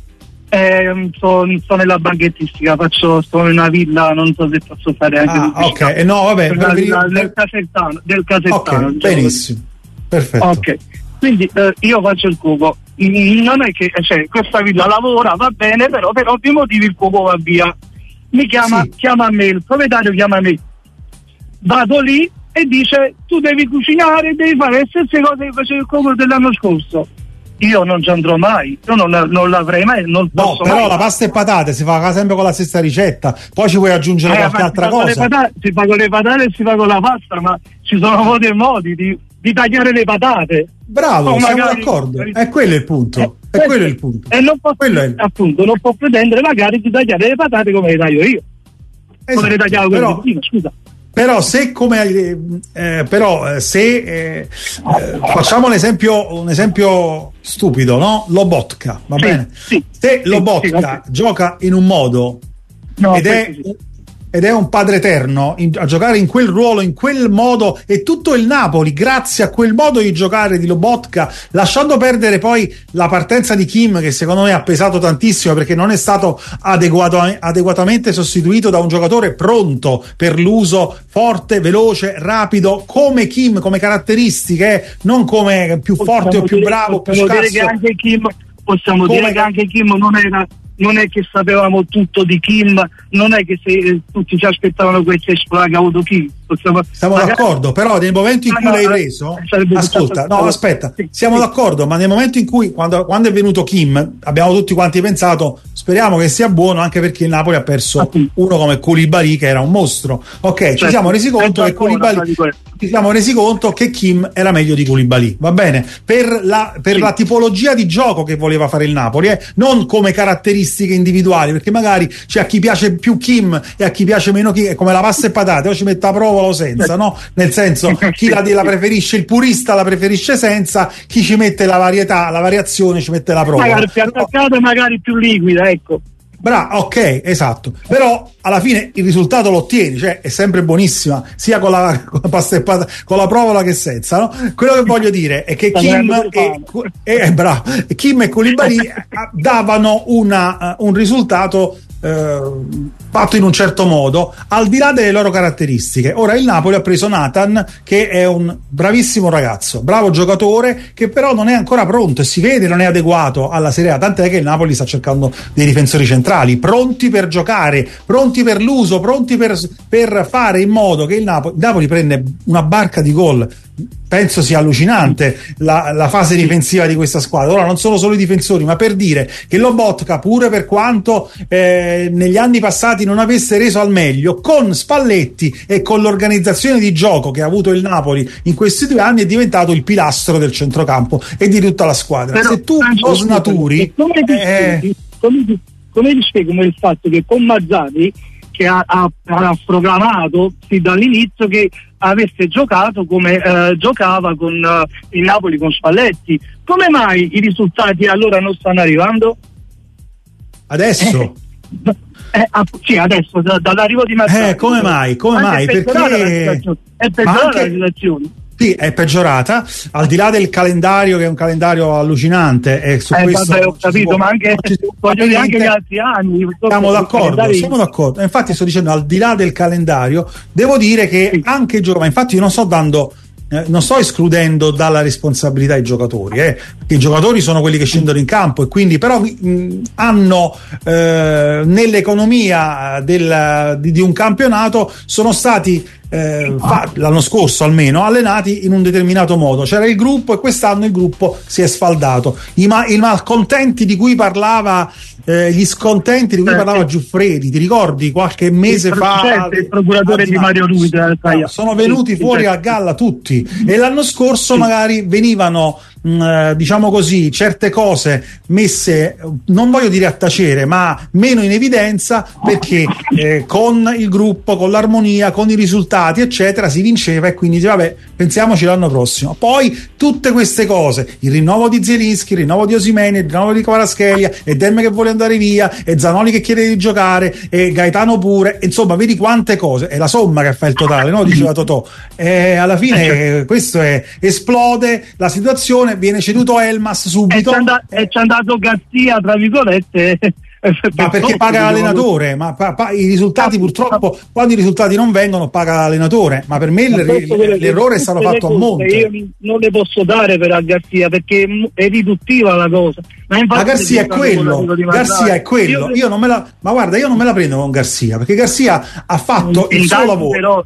Eh, sto, sto nella banchettistica, faccio, sto in una villa, non so se posso fare anche ah, ok, eh, no, vabbè, una per, villa per... del Casertano, del Casertano, ok, diciamo benissimo, perfetto. Ok, quindi eh, io faccio il cuoco. Non è che cioè, questa villa lavora, va bene, però per ovvi motivi il cuoco va via. Mi chiama, sì. chiama me, il proprietario chiama me. Vado lì e dice tu devi cucinare, devi fare le stesse cose che facevi il cuoco dell'anno scorso. Io non ci andrò mai, io non, non l'avrei mai, non No, posso però mai. la pasta e patate si fa sempre con la stessa ricetta, poi ci vuoi aggiungere Eh, qualche ma altra si fa con le cosa? patate, si fa con le patate e si fa con la pasta, ma ci sono modi e modi di, di tagliare le patate. Bravo, O siamo magari- d'accordo, è quello il punto, Eh, è quello il punto. E non può, Quello è- appunto, non può pretendere magari di tagliare le patate come le taglio io. Come le Esatto, tagliavo quello però, di prima, scusa. però se come eh, eh, però eh, se eh, eh, facciamo un esempio un esempio stupido, no? Lobotka, va Sì, bene? sì, Se sì, Lobotka sì, gioca in un modo No, ed è questo sì. ed è un padre eterno in- a giocare in quel ruolo, in quel modo, e tutto il Napoli grazie a quel modo di giocare di Lobotka, lasciando perdere poi la partenza di Kim, che secondo me ha pesato tantissimo perché non è stato adeguato, adeguatamente sostituito da un giocatore pronto per l'uso, forte, veloce, rapido come Kim, come caratteristiche, eh, non come più forte Possiamo o più dire- bravo, più possiamo dire scarso. che anche Kim possiamo Come- dire che anche Kim non era non è che sapevamo tutto di Kim, non è che se eh, tutti ci aspettavano questa esplorazione che ha avuto Kim. Possiamo, Siamo magari- d'accordo, però nel momento in Ah, cui no, l'hai eh, preso, sarebbe ascolta, stato- no, aspetta, sì, siamo sì. d'accordo, ma nel momento in cui, quando, quando è venuto Kim, abbiamo tutti quanti pensato, speriamo che sia buono, anche perché il Napoli ha perso uno come Koulibaly, che era un mostro. Ok, certo. Ci siamo resi conto che Koulibaly, ci siamo resi conto che Kim era meglio di Koulibaly, va bene? Per la, per sì. la tipologia di gioco che voleva fare il Napoli, eh? Non come caratteristiche individuali, perché magari c'è a chi piace più Kim e a chi piace meno Kim, è come la pasta e patate, o ci mette a provola o senza, no? Nel senso, chi la, la preferisce, il purista la preferisce senza, chi ci mette la varietà, la variazione ci mette la provola. Magari più attaccata, magari più liquida, ecco. Bra, ok, esatto. Però alla fine il risultato lo ottieni, cioè è sempre buonissima, sia con la, con la pasta e patate, con la provola che senza, no? Quello che voglio dire è che Kim e, e, bravo, Kim e Koulibaly davano una, uh, un risultato Uh, fatto in un certo modo, al di là delle loro caratteristiche. Ora il Napoli ha preso Nathan, che è un bravissimo ragazzo, bravo giocatore, che però non è ancora pronto e si vede non è adeguato alla Serie A, tant'è che il Napoli sta cercando dei difensori centrali pronti per giocare, pronti per l'uso, pronti per, per fare in modo che il Napoli, il Napoli prende una barca di gol. Penso sia allucinante la, la fase difensiva di questa squadra. Ora non sono solo i difensori, ma per dire che Lobotka, pure per quanto eh, negli anni passati non avesse reso al meglio, con Spalletti e con l'organizzazione di gioco che ha avuto il Napoli in questi due anni, è diventato il pilastro del centrocampo e di tutta la squadra. Però, se tu lo snaturi, come ti spieghi, come ti, come ti spieghi come il fatto che con Mazzarri, che ha, ha, ha proclamato fin dall'inizio che avesse giocato come eh, giocava con uh, il Napoli con Spalletti, come mai i risultati allora non stanno arrivando? Adesso? Eh, eh, sì, adesso da, dall'arrivo di Mazzarri. Eh, come mai? Come mai? È peggiorata Perché la situazione. È peggiorata anche... la situazione. Sì, è peggiorata, al di là del calendario, che è un calendario allucinante, e su eh, questo vabbè, ho capito, può, ma anche, voglio dire, anche gli altri anni. Siamo d'accordo, siamo d'accordo. Infatti sto dicendo, al di là del calendario, devo dire che sì. anche i giocatori, infatti io non sto dando Eh, non sto escludendo dalla responsabilità i giocatori, eh, perché i giocatori sono quelli che scendono in campo e quindi però mh, hanno eh, nell'economia del, di, di un campionato sono stati eh, fa, l'anno scorso almeno allenati in un determinato modo, c'era il gruppo e quest'anno il gruppo si è sfaldato. I, ma, i malcontenti di cui parlava eh, gli scontenti di cui parlava Giuffredi, ti ricordi qualche mese il fa il procuratore di Mario Luis no, sono venuti fuori a galla tutti, e l'anno scorso sì. magari venivano mh, diciamo così certe cose messe, non voglio dire a tacere, ma meno in evidenza, perché eh, con il gruppo, con l'armonia, con i risultati eccetera si vinceva, e quindi dice, vabbè, pensiamoci l'anno prossimo. Poi tutte queste cose, il rinnovo di Zielinski, il rinnovo di Osimhen, il rinnovo di Kvaratskhelia, e Demme che vuole andare via, e Zanoli che chiede di giocare, e Gaetano pure, insomma vedi quante cose, è la somma che fa il totale, no? Diceva Totò, e alla fine questo è, esplode la situazione, viene ceduto Elmas subito, e c'è andato, e c'è andato Garzia tra virgolette. Ma perché paga l'allenatore? Ma pa, pa, i risultati purtroppo, quando i risultati non vengono, paga l'allenatore. Ma per me l'er- l'errore è stato fatto a monte. Io non le posso dare per a Garzia, perché è riduttiva la cosa. Ma, ma Garzia è quello, Garzia è quello. Io, io non me la, ma guarda, io non me la prendo con Garzia, perché Garzia ha fatto il suo lavoro. Però,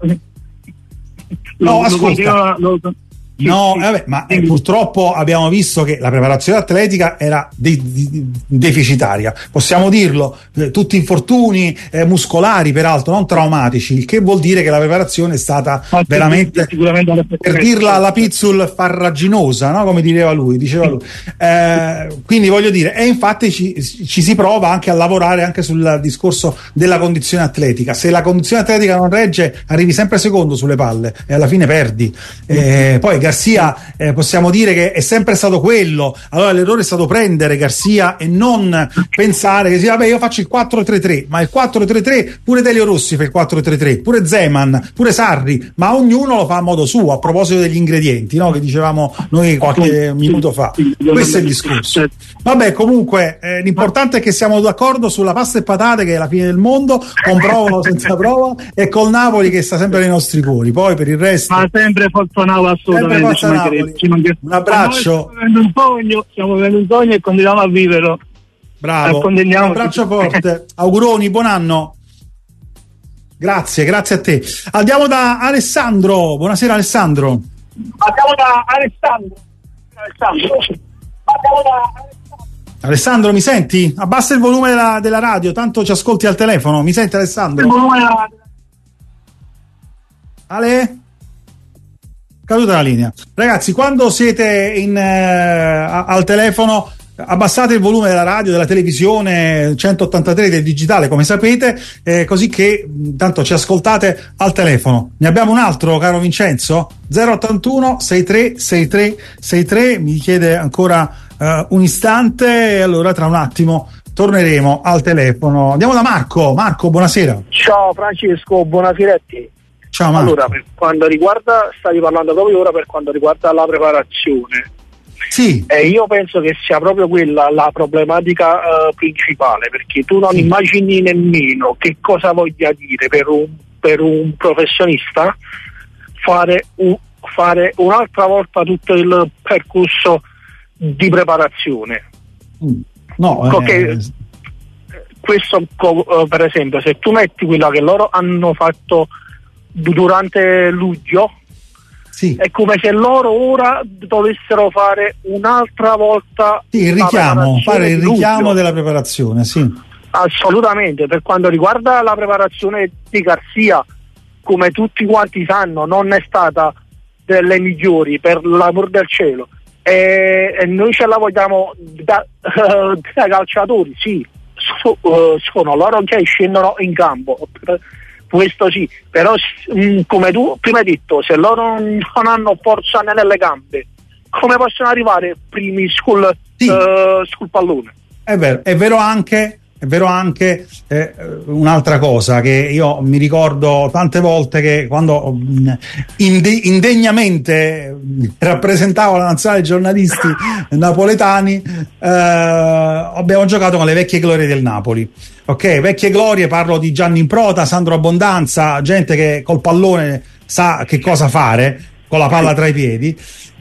no, ascolta. Lo, lo, No, vabbè, ma eh, purtroppo abbiamo visto che la preparazione atletica era de- de- deficitaria, possiamo dirlo, eh, tutti infortuni eh, muscolari, peraltro non traumatici, il che vuol dire che la preparazione è stata ah, veramente, per dirla alla Pizzul, farraginosa, no? Come diceva lui, diceva lui. Eh, quindi voglio dire, e infatti ci, ci si prova anche a lavorare anche sul discorso della condizione atletica. Se la condizione atletica non regge, arrivi sempre secondo sulle palle e alla fine perdi. Eh, poi Garzia, eh, possiamo dire che è sempre stato quello, allora l'errore è stato prendere Garzia e non pensare che sia, vabbè, io faccio il quattro tre tre, ma il quattro tre tre pure Delio Rossi fa il quattro tre tre, pure Zeman, pure Sarri, ma ognuno lo fa a modo suo, a proposito degli ingredienti, no? Che dicevamo noi qualche minuto fa. Questo è il discorso. Vabbè, comunque eh, l'importante è che siamo d'accordo sulla pasta e patate, che è la fine del mondo, con prova o senza prova, e col Napoli che sta sempre nei nostri cuori. Poi per il resto, ma sempre Forza Napoli, assolutamente. Un abbraccio. Stiamo vivendo un sogno, stiamo vivendo un sogno e continuiamo a viverlo. Bravo, un abbraccio forte. Auguroni, buon anno. Grazie, grazie a te. Andiamo da Alessandro. Buonasera Alessandro. Andiamo da Alessandro. Alessandro. Andiamo da Alessandro, mi senti? Abbassa il volume della, della radio, tanto ci ascolti al telefono. Mi senti, Alessandro? Il volume della radio. Ale? Caduta la linea. Ragazzi, quando siete in, eh, al telefono, abbassate il volume della radio, della televisione, centottantatré del digitale, come sapete, eh, così che intanto ci ascoltate al telefono. Ne abbiamo un altro, caro Vincenzo? zero ottantuno sessantatré sessantatré sessantatré, mi chiede ancora uh, un istante, e allora tra un attimo torneremo al telefono. Andiamo da Marco. Marco, buonasera. Ciao Francesco, buonasera a te. Ciao Marco. Allora, per quanto riguarda, stavi parlando proprio ora per quanto riguarda la preparazione. Sì. Eh, io penso che sia proprio quella la problematica uh, principale, perché tu non sì. immagini nemmeno che cosa voglia dire per un, per un professionista fare, un, fare un'altra volta tutto il percorso di preparazione. No, perché eh... questo uh, per esempio, se tu metti quella che loro hanno fatto durante luglio, sì. è come se loro ora dovessero fare un'altra volta sì, il richiamo, fare il richiamo luglio. della preparazione, sì. Assolutamente. Per quanto riguarda la preparazione di Garzia, come tutti quanti sanno, non è stata delle migliori, per l'amor del cielo, e, e noi ce la vogliamo da, uh, da calciatori, sì, so, uh, sono loro che scendono in campo, questo sì, però mh, come tu prima hai detto, se loro non hanno forza nelle gambe, come possono arrivare primi sul, sì. uh, sul pallone? È vero, è vero anche, è vero anche eh, un'altra cosa che io mi ricordo tante volte, che quando inde- indegnamente rappresentavo la nazionale giornalisti napoletani, eh, abbiamo giocato con le vecchie glorie del Napoli. Ok, vecchie glorie, parlo di Gianni Improta, Sandro Abbondanza, gente che col pallone sa che cosa fare, con la palla tra i piedi,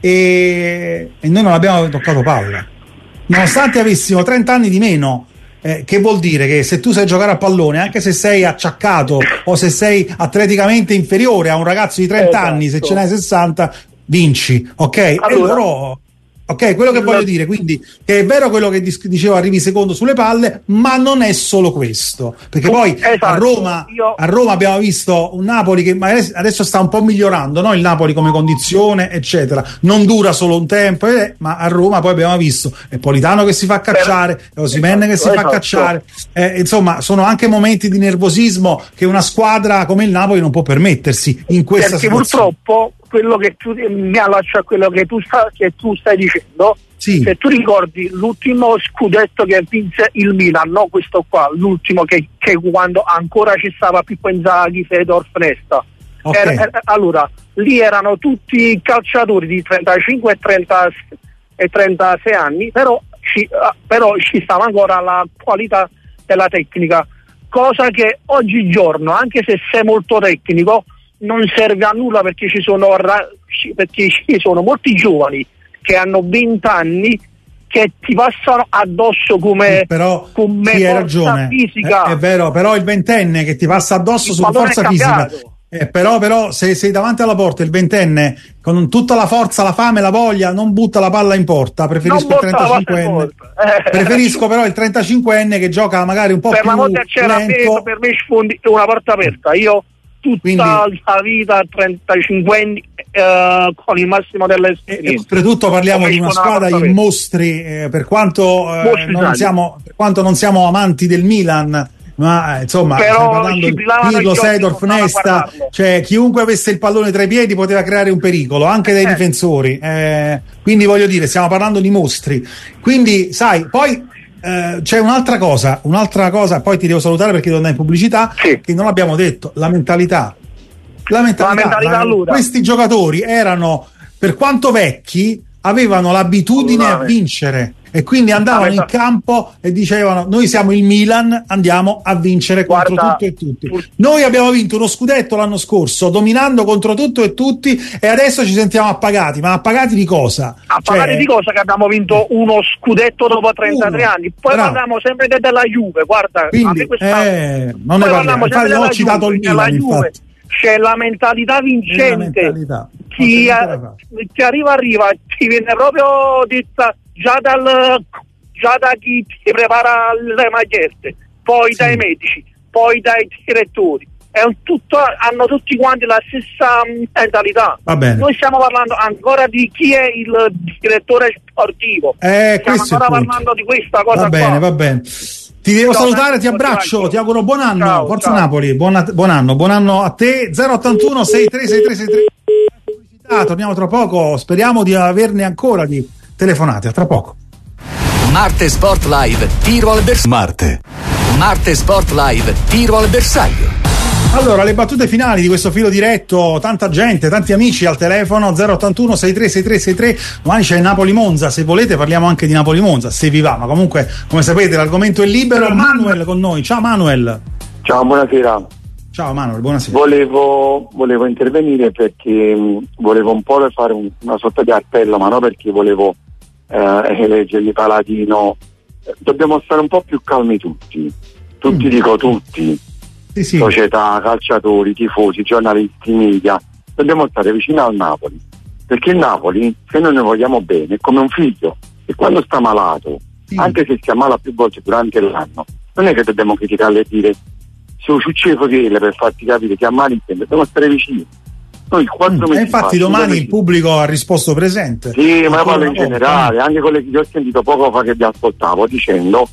e, e noi non abbiamo toccato palla. Nonostante avessimo trenta anni di meno, eh, che vuol dire che se tu sai giocare a pallone, anche se sei acciaccato o se sei atleticamente inferiore a un ragazzo di trenta esatto. anni, se ce n'hai sessanta, vinci, ok? Allora, e loro... Ok, quello che voglio dire, quindi, che è vero quello che dicevo, arrivi secondo sulle palle, ma non è solo questo, perché poi esatto, a Roma io... a Roma abbiamo visto un Napoli che adesso sta un po' migliorando, no? Il Napoli come condizione, eccetera, non dura solo un tempo, eh, ma a Roma poi abbiamo visto Politano che si fa cacciare, Osimhen esatto, che si esatto. fa cacciare, eh, insomma, sono anche momenti di nervosismo che una squadra come il Napoli non può permettersi in questa perché situazione. Purtroppo quello che tu mi allaccio a quello che tu, sta, che tu stai dicendo, sì. se tu ricordi l'ultimo scudetto che vinse il Milan, no questo qua, l'ultimo che, che quando ancora ci stava Pippo Inzaghi, Fedor, Nesta, okay. era, era, allora lì erano tutti calciatori di trentacinque e, trenta, e trentasei anni, però ci, però ci stava ancora la qualità della tecnica, cosa che oggigiorno, anche se sei molto tecnico, non serve a nulla, perché ci sono perché ci sono molti giovani che hanno venti anni che ti passano addosso come, però come sì, hai forza ragione. fisica. È, è vero, però il ventenne che ti passa addosso sulla forza fisica, eh, però, però se sei davanti alla porta, il ventenne con tutta la forza, la fame, la voglia, non butta la palla in porta. Preferisco il trentacinquenne, eh, preferisco però il trentacinquenne che gioca magari un po' per più la c'era lento. Per me sfondi una porta aperta, io tutta quindi, la vita trentacinque anni eh, con il massimo delle esperienze. Oltretutto parliamo di una squadra di mostri, eh, per quanto eh, non siamo, per quanto non siamo amanti del Milan, ma eh, insomma stiamo parlando di Pirlo, Seedorf, Nesta, cioè chiunque avesse il pallone tra i piedi poteva creare un pericolo, anche dei eh. difensori, eh, quindi voglio dire, stiamo parlando di mostri, quindi sai, poi Uh, c'è un'altra cosa, un'altra cosa, poi ti devo salutare perché devo andare in pubblicità, sì. che non abbiamo detto, la mentalità. La mentalità, la mentalità la, allora. Questi giocatori erano, per quanto vecchi, avevano l'abitudine allora, a vincere e quindi andavano in campo e dicevano: noi siamo il Milan, andiamo a vincere contro Guarda, tutto e tutti. Pur... Noi abbiamo vinto uno scudetto l'anno scorso dominando contro tutto e tutti, e adesso ci sentiamo appagati. Ma appagati di cosa? Appagati cioè... di cosa? Che abbiamo vinto uno scudetto dopo trentatré uno. anni. Poi Bravo. parliamo sempre della Juve. Guarda, quindi, questa... eh, non ne parliamo. Infatti ho citato il Milan, Juve. C'è la mentalità vincente, la mentalità. Chi, a, chi arriva arriva, ti viene proprio detta già dal, già da chi ti prepara le magliette, poi sì. dai medici, poi dai direttori. È un tutto, hanno tutti quanti la stessa mentalità. Va bene. Noi stiamo parlando ancora di chi è il direttore sportivo. Eh, stiamo ancora parlando di questa cosa. Va bene, qua. va bene. Ti devo ciao, salutare, ti abbraccio, ti auguro buon anno. Ciao, Forza ciao. Napoli, buon, buon anno, buon anno a te. zero ottantuno sessantatré sessantatré sessantatré. Torniamo tra poco, speriamo di averne ancora di telefonate, a tra poco. Marte Sport Live, tiro al bersaglio. Marte. Marte Sport Live, tiro al bersaglio. Allora, le battute finali di questo filo diretto, tanta gente, tanti amici al telefono, zero ottantuno sessantatré sessantatré sessantatré. Domani c'è Napoli-Monza, se volete parliamo anche di Napoli-Monza, se vi va, ma comunque come sapete l'argomento è libero. Manuel con noi, ciao Manuel. Ciao, buonasera. Ciao Manuel, buonasera. Volevo, volevo intervenire perché mh, volevo un po' fare un, una sorta di appello, ma non perché volevo eh, eleggergli Paladino. Dobbiamo stare un po' più calmi tutti, tutti mm. dico tutti. Sì, sì. Società, calciatori, tifosi, giornalisti, media, dobbiamo stare vicino al Napoli, perché il Napoli, se noi ne vogliamo bene, è come un figlio, e quando sta malato, sì. anche se si ammala più volte durante l'anno, non è che dobbiamo criticarle e dire se succede così per farti capire che ammali, dobbiamo stare vicini. Noi quattro mm, mesi fa, infatti domani il pubblico ha risposto presente. Sì, ma parlo in generale, anche con le che ho sentito poco fa che vi ascoltavo dicendo,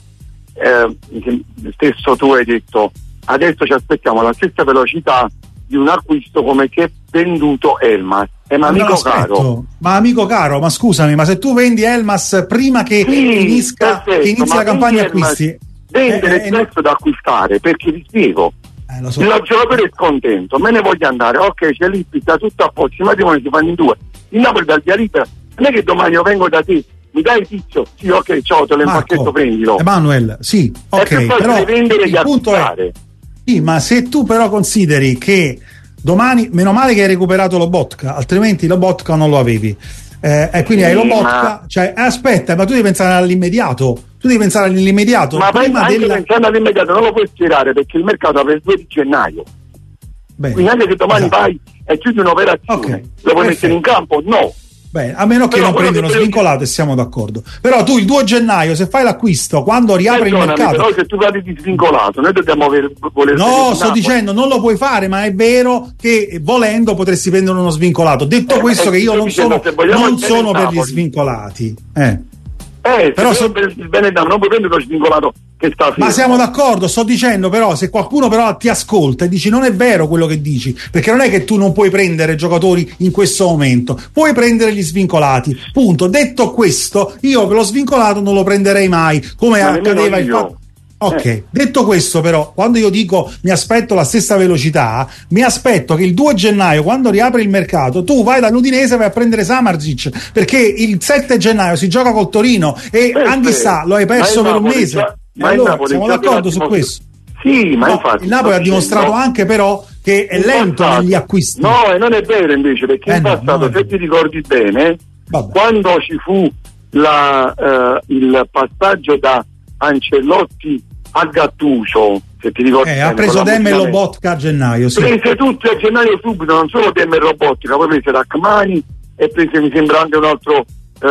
eh, stesso tu hai detto adesso ci aspettiamo la stessa velocità di un acquisto come che è venduto Elmas. Eh, ma amico caro, ma amico caro, ma scusami, ma se tu vendi Elmas prima che sì, finisca perfetto, che inizi la campagna acquisti, vendere eh, il prezzo eh, da acquistare, perché vi spiego, eh, lo so. Il giocatore è scontento, me ne voglio andare, ok, c'è lì, sta tutto a posto, ma devono si fanno in due. Il Napoli dal via libera, non è che domani io vengo da te, mi dai il tizio, sì, ok, ciao, te lo impacchetto, prendilo. Emanuel, sì, ok, però vendere il punto è, sì, ma se tu però consideri che domani, meno male che hai recuperato Lobotka, altrimenti Lobotka non lo avevi, eh, e quindi sì, hai Lobotka, ma... cioè aspetta, ma tu devi pensare all'immediato, tu devi pensare all'immediato. Ma prima anche della... pensando all'immediato non lo puoi stirare perché il mercato apre il due di gennaio. Bene. Quindi anche se domani esatto. vai e chiudi un'operazione, okay. lo puoi mettere in campo? No. Beh, a meno che però non prendi uno svincolato e siamo d'accordo. Però tu il due gennaio, se fai l'acquisto, quando riapre il mercato, però se tu parli di svincolato, noi dobbiamo aver voler no, sto dicendo non lo puoi fare, ma è vero che volendo potresti prendere uno svincolato. Detto eh, questo, eh, che io non sono, non sono per gli svincolati. Eh. Eh, però so... per il bene da non puoi prendere uno svincolato che sta fermo. Ma siamo d'accordo, sto dicendo però se qualcuno però ti ascolta e dici non è vero quello che dici, perché non è che tu non puoi prendere giocatori in questo momento, puoi prendere gli svincolati, punto. Detto questo, io per lo svincolato non lo prenderei mai, come ma accadeva il fatto. Ok, eh. detto questo però, quando io dico mi aspetto la stessa velocità, mi aspetto che il due gennaio, quando riapre il mercato, tu vai dall'Udinese e vai a prendere Samardzic, perché il sette gennaio si gioca col Torino e Perfetto. anche sa, lo hai perso per un mese. Già, e allora siamo d'accordo su questo. Sì, ma no, infatti il Napoli ha dimostrato no. anche però che è lento passato. negli acquisti. No, e non è vero invece, perché eh in passato, no, se ti ricordi bene, Vabbè. quando ci fu la, uh, il passaggio da Ancelotti a Gattuso, se ti ricordi, eh, ha preso Dem e Lobotka a gennaio. Sì. Prese tutti a gennaio subito, non solo Dem e Lobotka, poi prese Rachmani e prese mi sembra anche un altro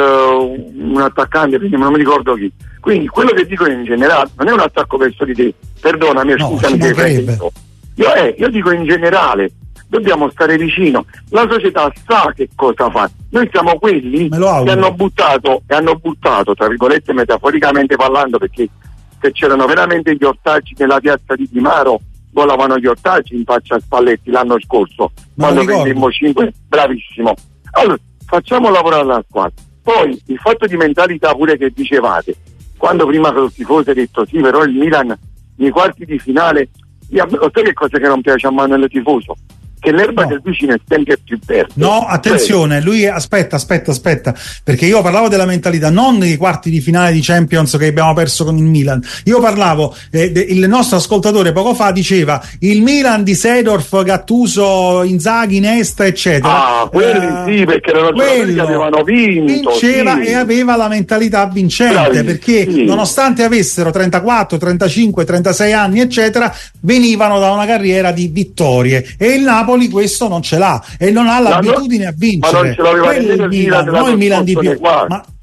uh, un attaccante, quindi non mi ricordo chi. Quindi quello che dico in generale non è un attacco verso di te, perdonami, no, scusami che hai detto. Io, eh, io dico in generale, dobbiamo stare vicino. La società sa che cosa fa. Noi siamo quelli che hanno buttato, e hanno buttato, tra virgolette, metaforicamente parlando, perché se c'erano veramente gli ortaggi nella piazza di Di Maro, volavano gli ortaggi in faccia a Spalletti l'anno scorso, Ma quando vendemmo cinque, bravissimo. Allora, facciamo lavorare la squadra. Poi, il fatto di mentalità pure che dicevate, quando prima che lo tifoso ha detto sì, però il Milan nei quarti di finale, io, lo sai che cosa che non piace a Manuel Tifoso? Che l'erba no. del vicino è sempre più verde. No, attenzione, lui aspetta, aspetta, aspetta, perché io parlavo della mentalità non dei quarti di finale di Champions che abbiamo perso con il Milan. Io parlavo, eh, de, il nostro ascoltatore poco fa diceva il Milan di Seedorf, Gattuso, Inzaghi, Nesta, eccetera. Ah, quelli eh, sì, perché erano giocatori che avevano vinto. Vinceva sì. e aveva la mentalità vincente, Bravi, perché sì. nonostante avessero trentaquattro, trentacinque, trentasei anni, eccetera, venivano da una carriera di vittorie e il Napoli questo non ce l'ha e non ha l'abitudine a vincere. Ma non ce l'aveva il Milan, non il Milan di più. Ma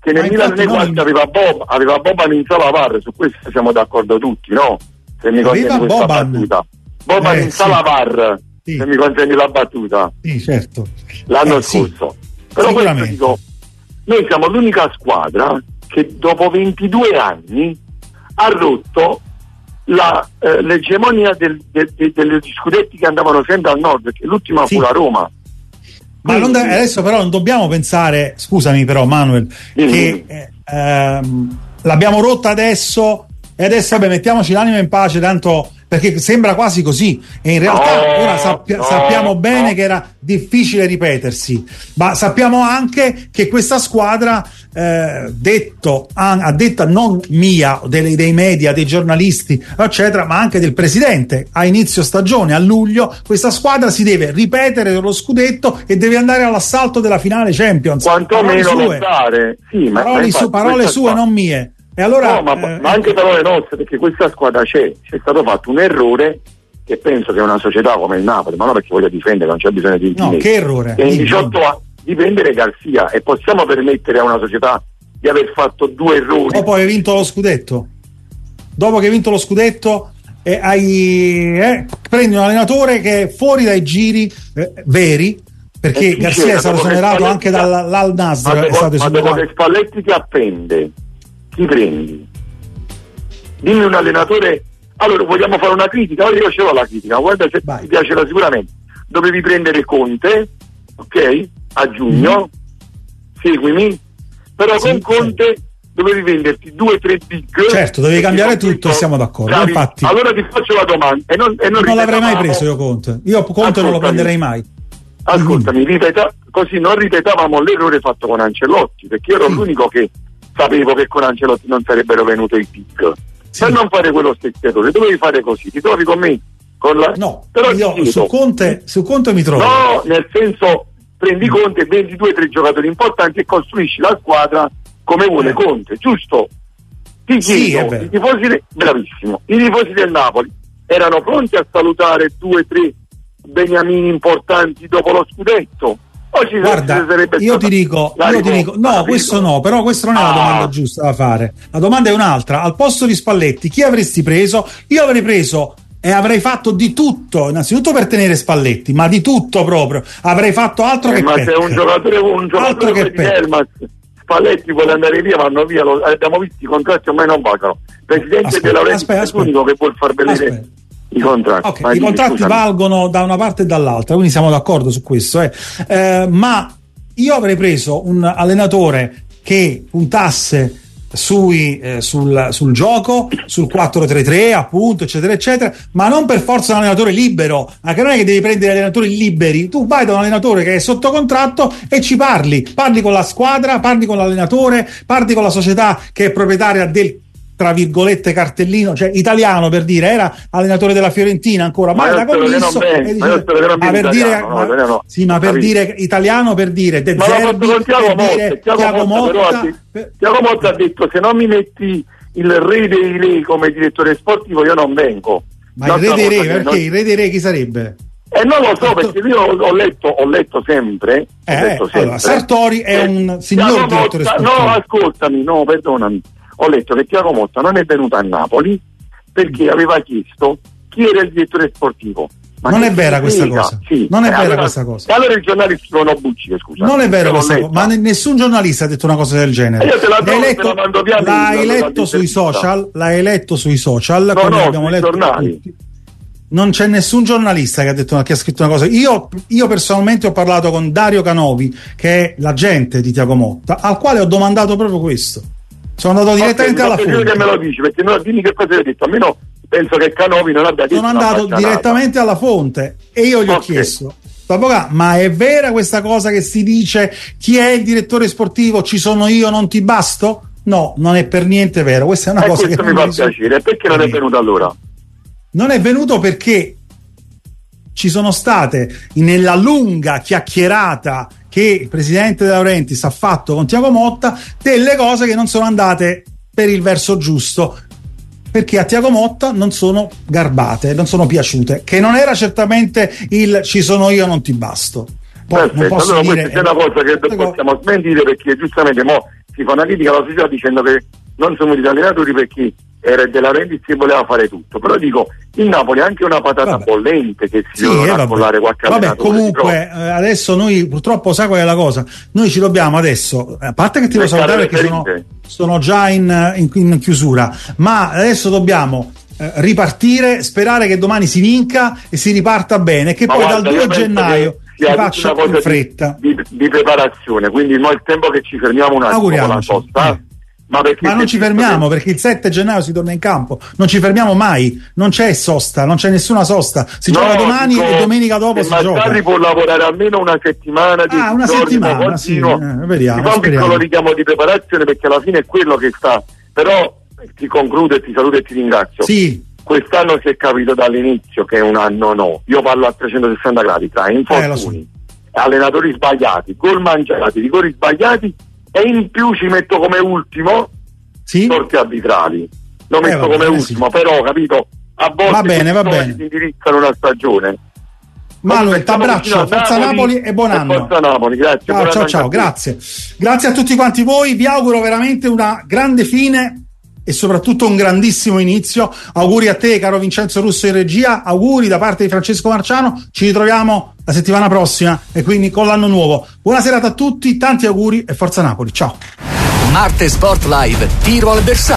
che nel Milan nei quarti aveva Bob, aveva Boban in sala V A R, su questo siamo d'accordo tutti, no? Se mi consenti questa Boban. battuta. Boban eh, in sala sì. V A R, sì. Se mi consenti la battuta. Sì, certo. L'anno eh, scorso. Sì. Però questo dico, noi siamo l'unica squadra che dopo ventidue anni ha rotto la, eh, l'egemonia del, del, del, degli scudetti che andavano sempre al nord, perché l'ultima sì. fu la Roma. Ma non da, adesso però non dobbiamo pensare, scusami però Manuel, mm. che eh, ehm, l'abbiamo rotta adesso e adesso vabbè, mettiamoci l'anima in pace, tanto, perché sembra quasi così e in realtà no, ora sappia, no, sappiamo bene no. che era difficile ripetersi, ma sappiamo anche che questa squadra eh, detto a, a detta non mia, dei, dei media, dei giornalisti eccetera, ma anche del presidente, a inizio stagione, a luglio questa squadra si deve ripetere lo scudetto e deve andare all'assalto della finale Champions. Quanto meno lottare, sì, ma parole, su, parole sue qua. Non mie. E allora, no, ma, eh, ma anche parole nostre, perché questa squadra c'è, c'è stato fatto un errore che penso che una società come il Napoli, ma non perché voglia difendere, non c'è bisogno di no, che errore? Che in diciotto anni di prendere Garcia, e possiamo permettere a una società di aver fatto due errori. Dopo che hai vinto lo scudetto, dopo che hai vinto lo scudetto eh, hai, eh, prendi un allenatore che è fuori dai giri eh, veri, perché Garcia è stato esonerato anche dall'Al Nasr. Ma, dopo, ma dopo che Spalletti ti appende, chi prendi? Dimmi un allenatore. Allora vogliamo fare una critica? Ora io ce l'ho la critica, guarda, se Vai. ti piacerà sicuramente. Dovevi prendere Conte, ok? A giugno, mm. seguimi, però sì, con Conte sì. dovevi venderti due o tre big. Certo, dovevi cambiare tutto, siamo d'accordo. Infatti, allora ti faccio la domanda. E non, e non, non l'avrei mai preso io Conte. Io Conte Ascoltami. non lo prenderei mai. Ascoltami, mm. ripeta, così non ripetavamo l'errore fatto con Ancelotti, perché io ero mm. l'unico che sapevo che con Ancelotti non sarebbero venuti i big. Sì. Per non fare quello stesso errore, dovevi fare così, ti trovi con me? Con la... No, però io chiedo, su Conte, su Conte mi trovo. No, nel senso, prendi Conte e vendi due o tre giocatori importanti e costruisci la squadra come vuole eh. Conte, giusto? Ti chiedo, sì, i tifosi de... bravissimo, i tifosi del Napoli erano pronti a salutare due o tre beniamini importanti dopo lo scudetto? Oggi guarda, io ti dico, io ti dico no, questo no, però questa non è la domanda ah. giusta da fare. La domanda è un'altra. Al posto di Spalletti, chi avresti preso? Io avrei preso e avrei fatto di tutto, innanzitutto per tenere Spalletti, ma di tutto proprio. Avrei fatto altro eh, che ma Peck. se un giocatore, un giocatore che Elmas, Spalletti vuole andare via, vanno via, lo, abbiamo visto i contratti ormai non pagano. Presidente aspetta, De Laurentiis aspetta, è l'unico che vuol far vedere aspetta. i contratti. Okay, i contratti scusami. valgono da una parte e dall'altra, quindi siamo d'accordo su questo. Eh. Eh, ma io avrei preso un allenatore che puntasse sui, eh, sul, sul gioco, sul quattro tre tre appunto, eccetera eccetera, ma non per forza un allenatore libero, anche non è che devi prendere allenatori liberi, tu vai da un allenatore che è sotto contratto e ci parli, parli con la squadra, parli con l'allenatore, parli con la società che è proprietaria del tra virgolette cartellino, cioè italiano, per dire, era allenatore della Fiorentina ancora, ma era commisso e dice, ma per dire no, ma, no, sì, ma per capito. dire italiano, per dire De ma Zerbi, per Tiago dire Motta, Motta, per... Tiago Motta ha detto se non mi metti il re dei re come direttore sportivo io non vengo. Ma non il re dei re, perché non... il re dei re chi sarebbe? E eh, non lo so, perché io ho letto, ho letto sempre, eh, ho letto sempre allora, Sartori è eh, un signor direttore Motta, sportivo. No, ascoltami, no, perdonami. Ho letto che Tiago Motta non è venuto a Napoli perché aveva chiesto chi era il direttore sportivo. Ma non è vera questa cosa. Sì. Non è eh, vera allora, questa cosa. E allora i giornalisti sono bugie, scusa. Non è vero questa cosa, ma nessun giornalista ha detto una cosa del genere. Io te la l'hai letto, te la mando via l'hai letto sui social, l'hai letto sui social, no, come no, abbiamo letto giornali. Tutti. Non c'è nessun giornalista che ha detto che ha scritto una cosa. Io, io personalmente ho parlato con Dario Canovi, che è l'agente di Tiago Motta, al quale ho domandato proprio questo. Sono andato direttamente okay, alla fonte. Che me lo dici, perché no, dimmi che cosa hai detto. Almeno penso che Canovi non abbia detto. Sono andato direttamente alla fonte e io gli okay. ho chiesto: ma è vera questa cosa che si dice chi è il direttore sportivo? Ci sono io, non ti basto? No, non è per niente vero. Questa è una e cosa questo che mi fa piacere. Perché non è venuto allora? Non è venuto perché ci sono state nella lunga chiacchierata che il presidente De Laurentiis ha fatto con Tiago Motta delle cose che non sono andate per il verso giusto, perché a Tiago Motta non sono garbate, non sono piaciute, che non era certamente il ci sono io, non ti basto. Poi, perfetto, allora dire, questa è una cosa che possiamo smentire, perché giustamente mo si fa una critica alla società dicendo che non sono gli allenatori perché era della Rendis e voleva fare tutto, però dico il Napoli è anche una patata vabbè. bollente che si sì, deve raccollare qualche vabbè, allenatore. Comunque eh, adesso noi purtroppo sai qual è la cosa, noi ci dobbiamo adesso, a parte che ti devo salutare perché sono, sono già in, in, in chiusura, ma adesso dobbiamo eh, ripartire, sperare che domani si vinca e si riparta bene, che ma poi guarda, dal due gennaio si faccia una cosa in fretta di, di, di preparazione, quindi noi il tempo che ci fermiamo un attimo con la sosta eh. Ma, ma non ci fermiamo perché il sette gennaio si torna in campo, non ci fermiamo mai, non c'è sosta, non c'è nessuna sosta, si no, gioca domani dico, e domenica dopo si gioca. Magari può lavorare almeno una settimana di ah, una settimana, sì, eh, vediamo, si fa un piccolo richiamo di preparazione perché alla fine è quello che sta, però ti concludo e ti saluto e ti ringrazio. Sì. Quest'anno si è capito dall'inizio che è un anno no, io parlo a trecentosessanta gradi tra infortuni, eh, so. allenatori sbagliati, gol mangiati, rigori sbagliati e in più ci metto come ultimo sì? sorti arbitrali lo metto eh, come bene, ultimo sì. Però capito a volte va bene, va bene. si indirizzano una stagione. Manuel, t'abbraccio, forza Napoli, Napoli e buon anno. Forza Napoli, grazie. Ciao, ciao, ciao, grazie. Grazie a tutti quanti voi, vi auguro veramente una grande fine e soprattutto un grandissimo inizio. Auguri a te, caro Vincenzo Russo in regia, auguri da parte di Francesco Marciano, ci ritroviamo la settimana prossima e quindi con l'anno nuovo. Buona serata a tutti, tanti auguri e forza Napoli, ciao. Marte Sport Live, tiro al bersaglio.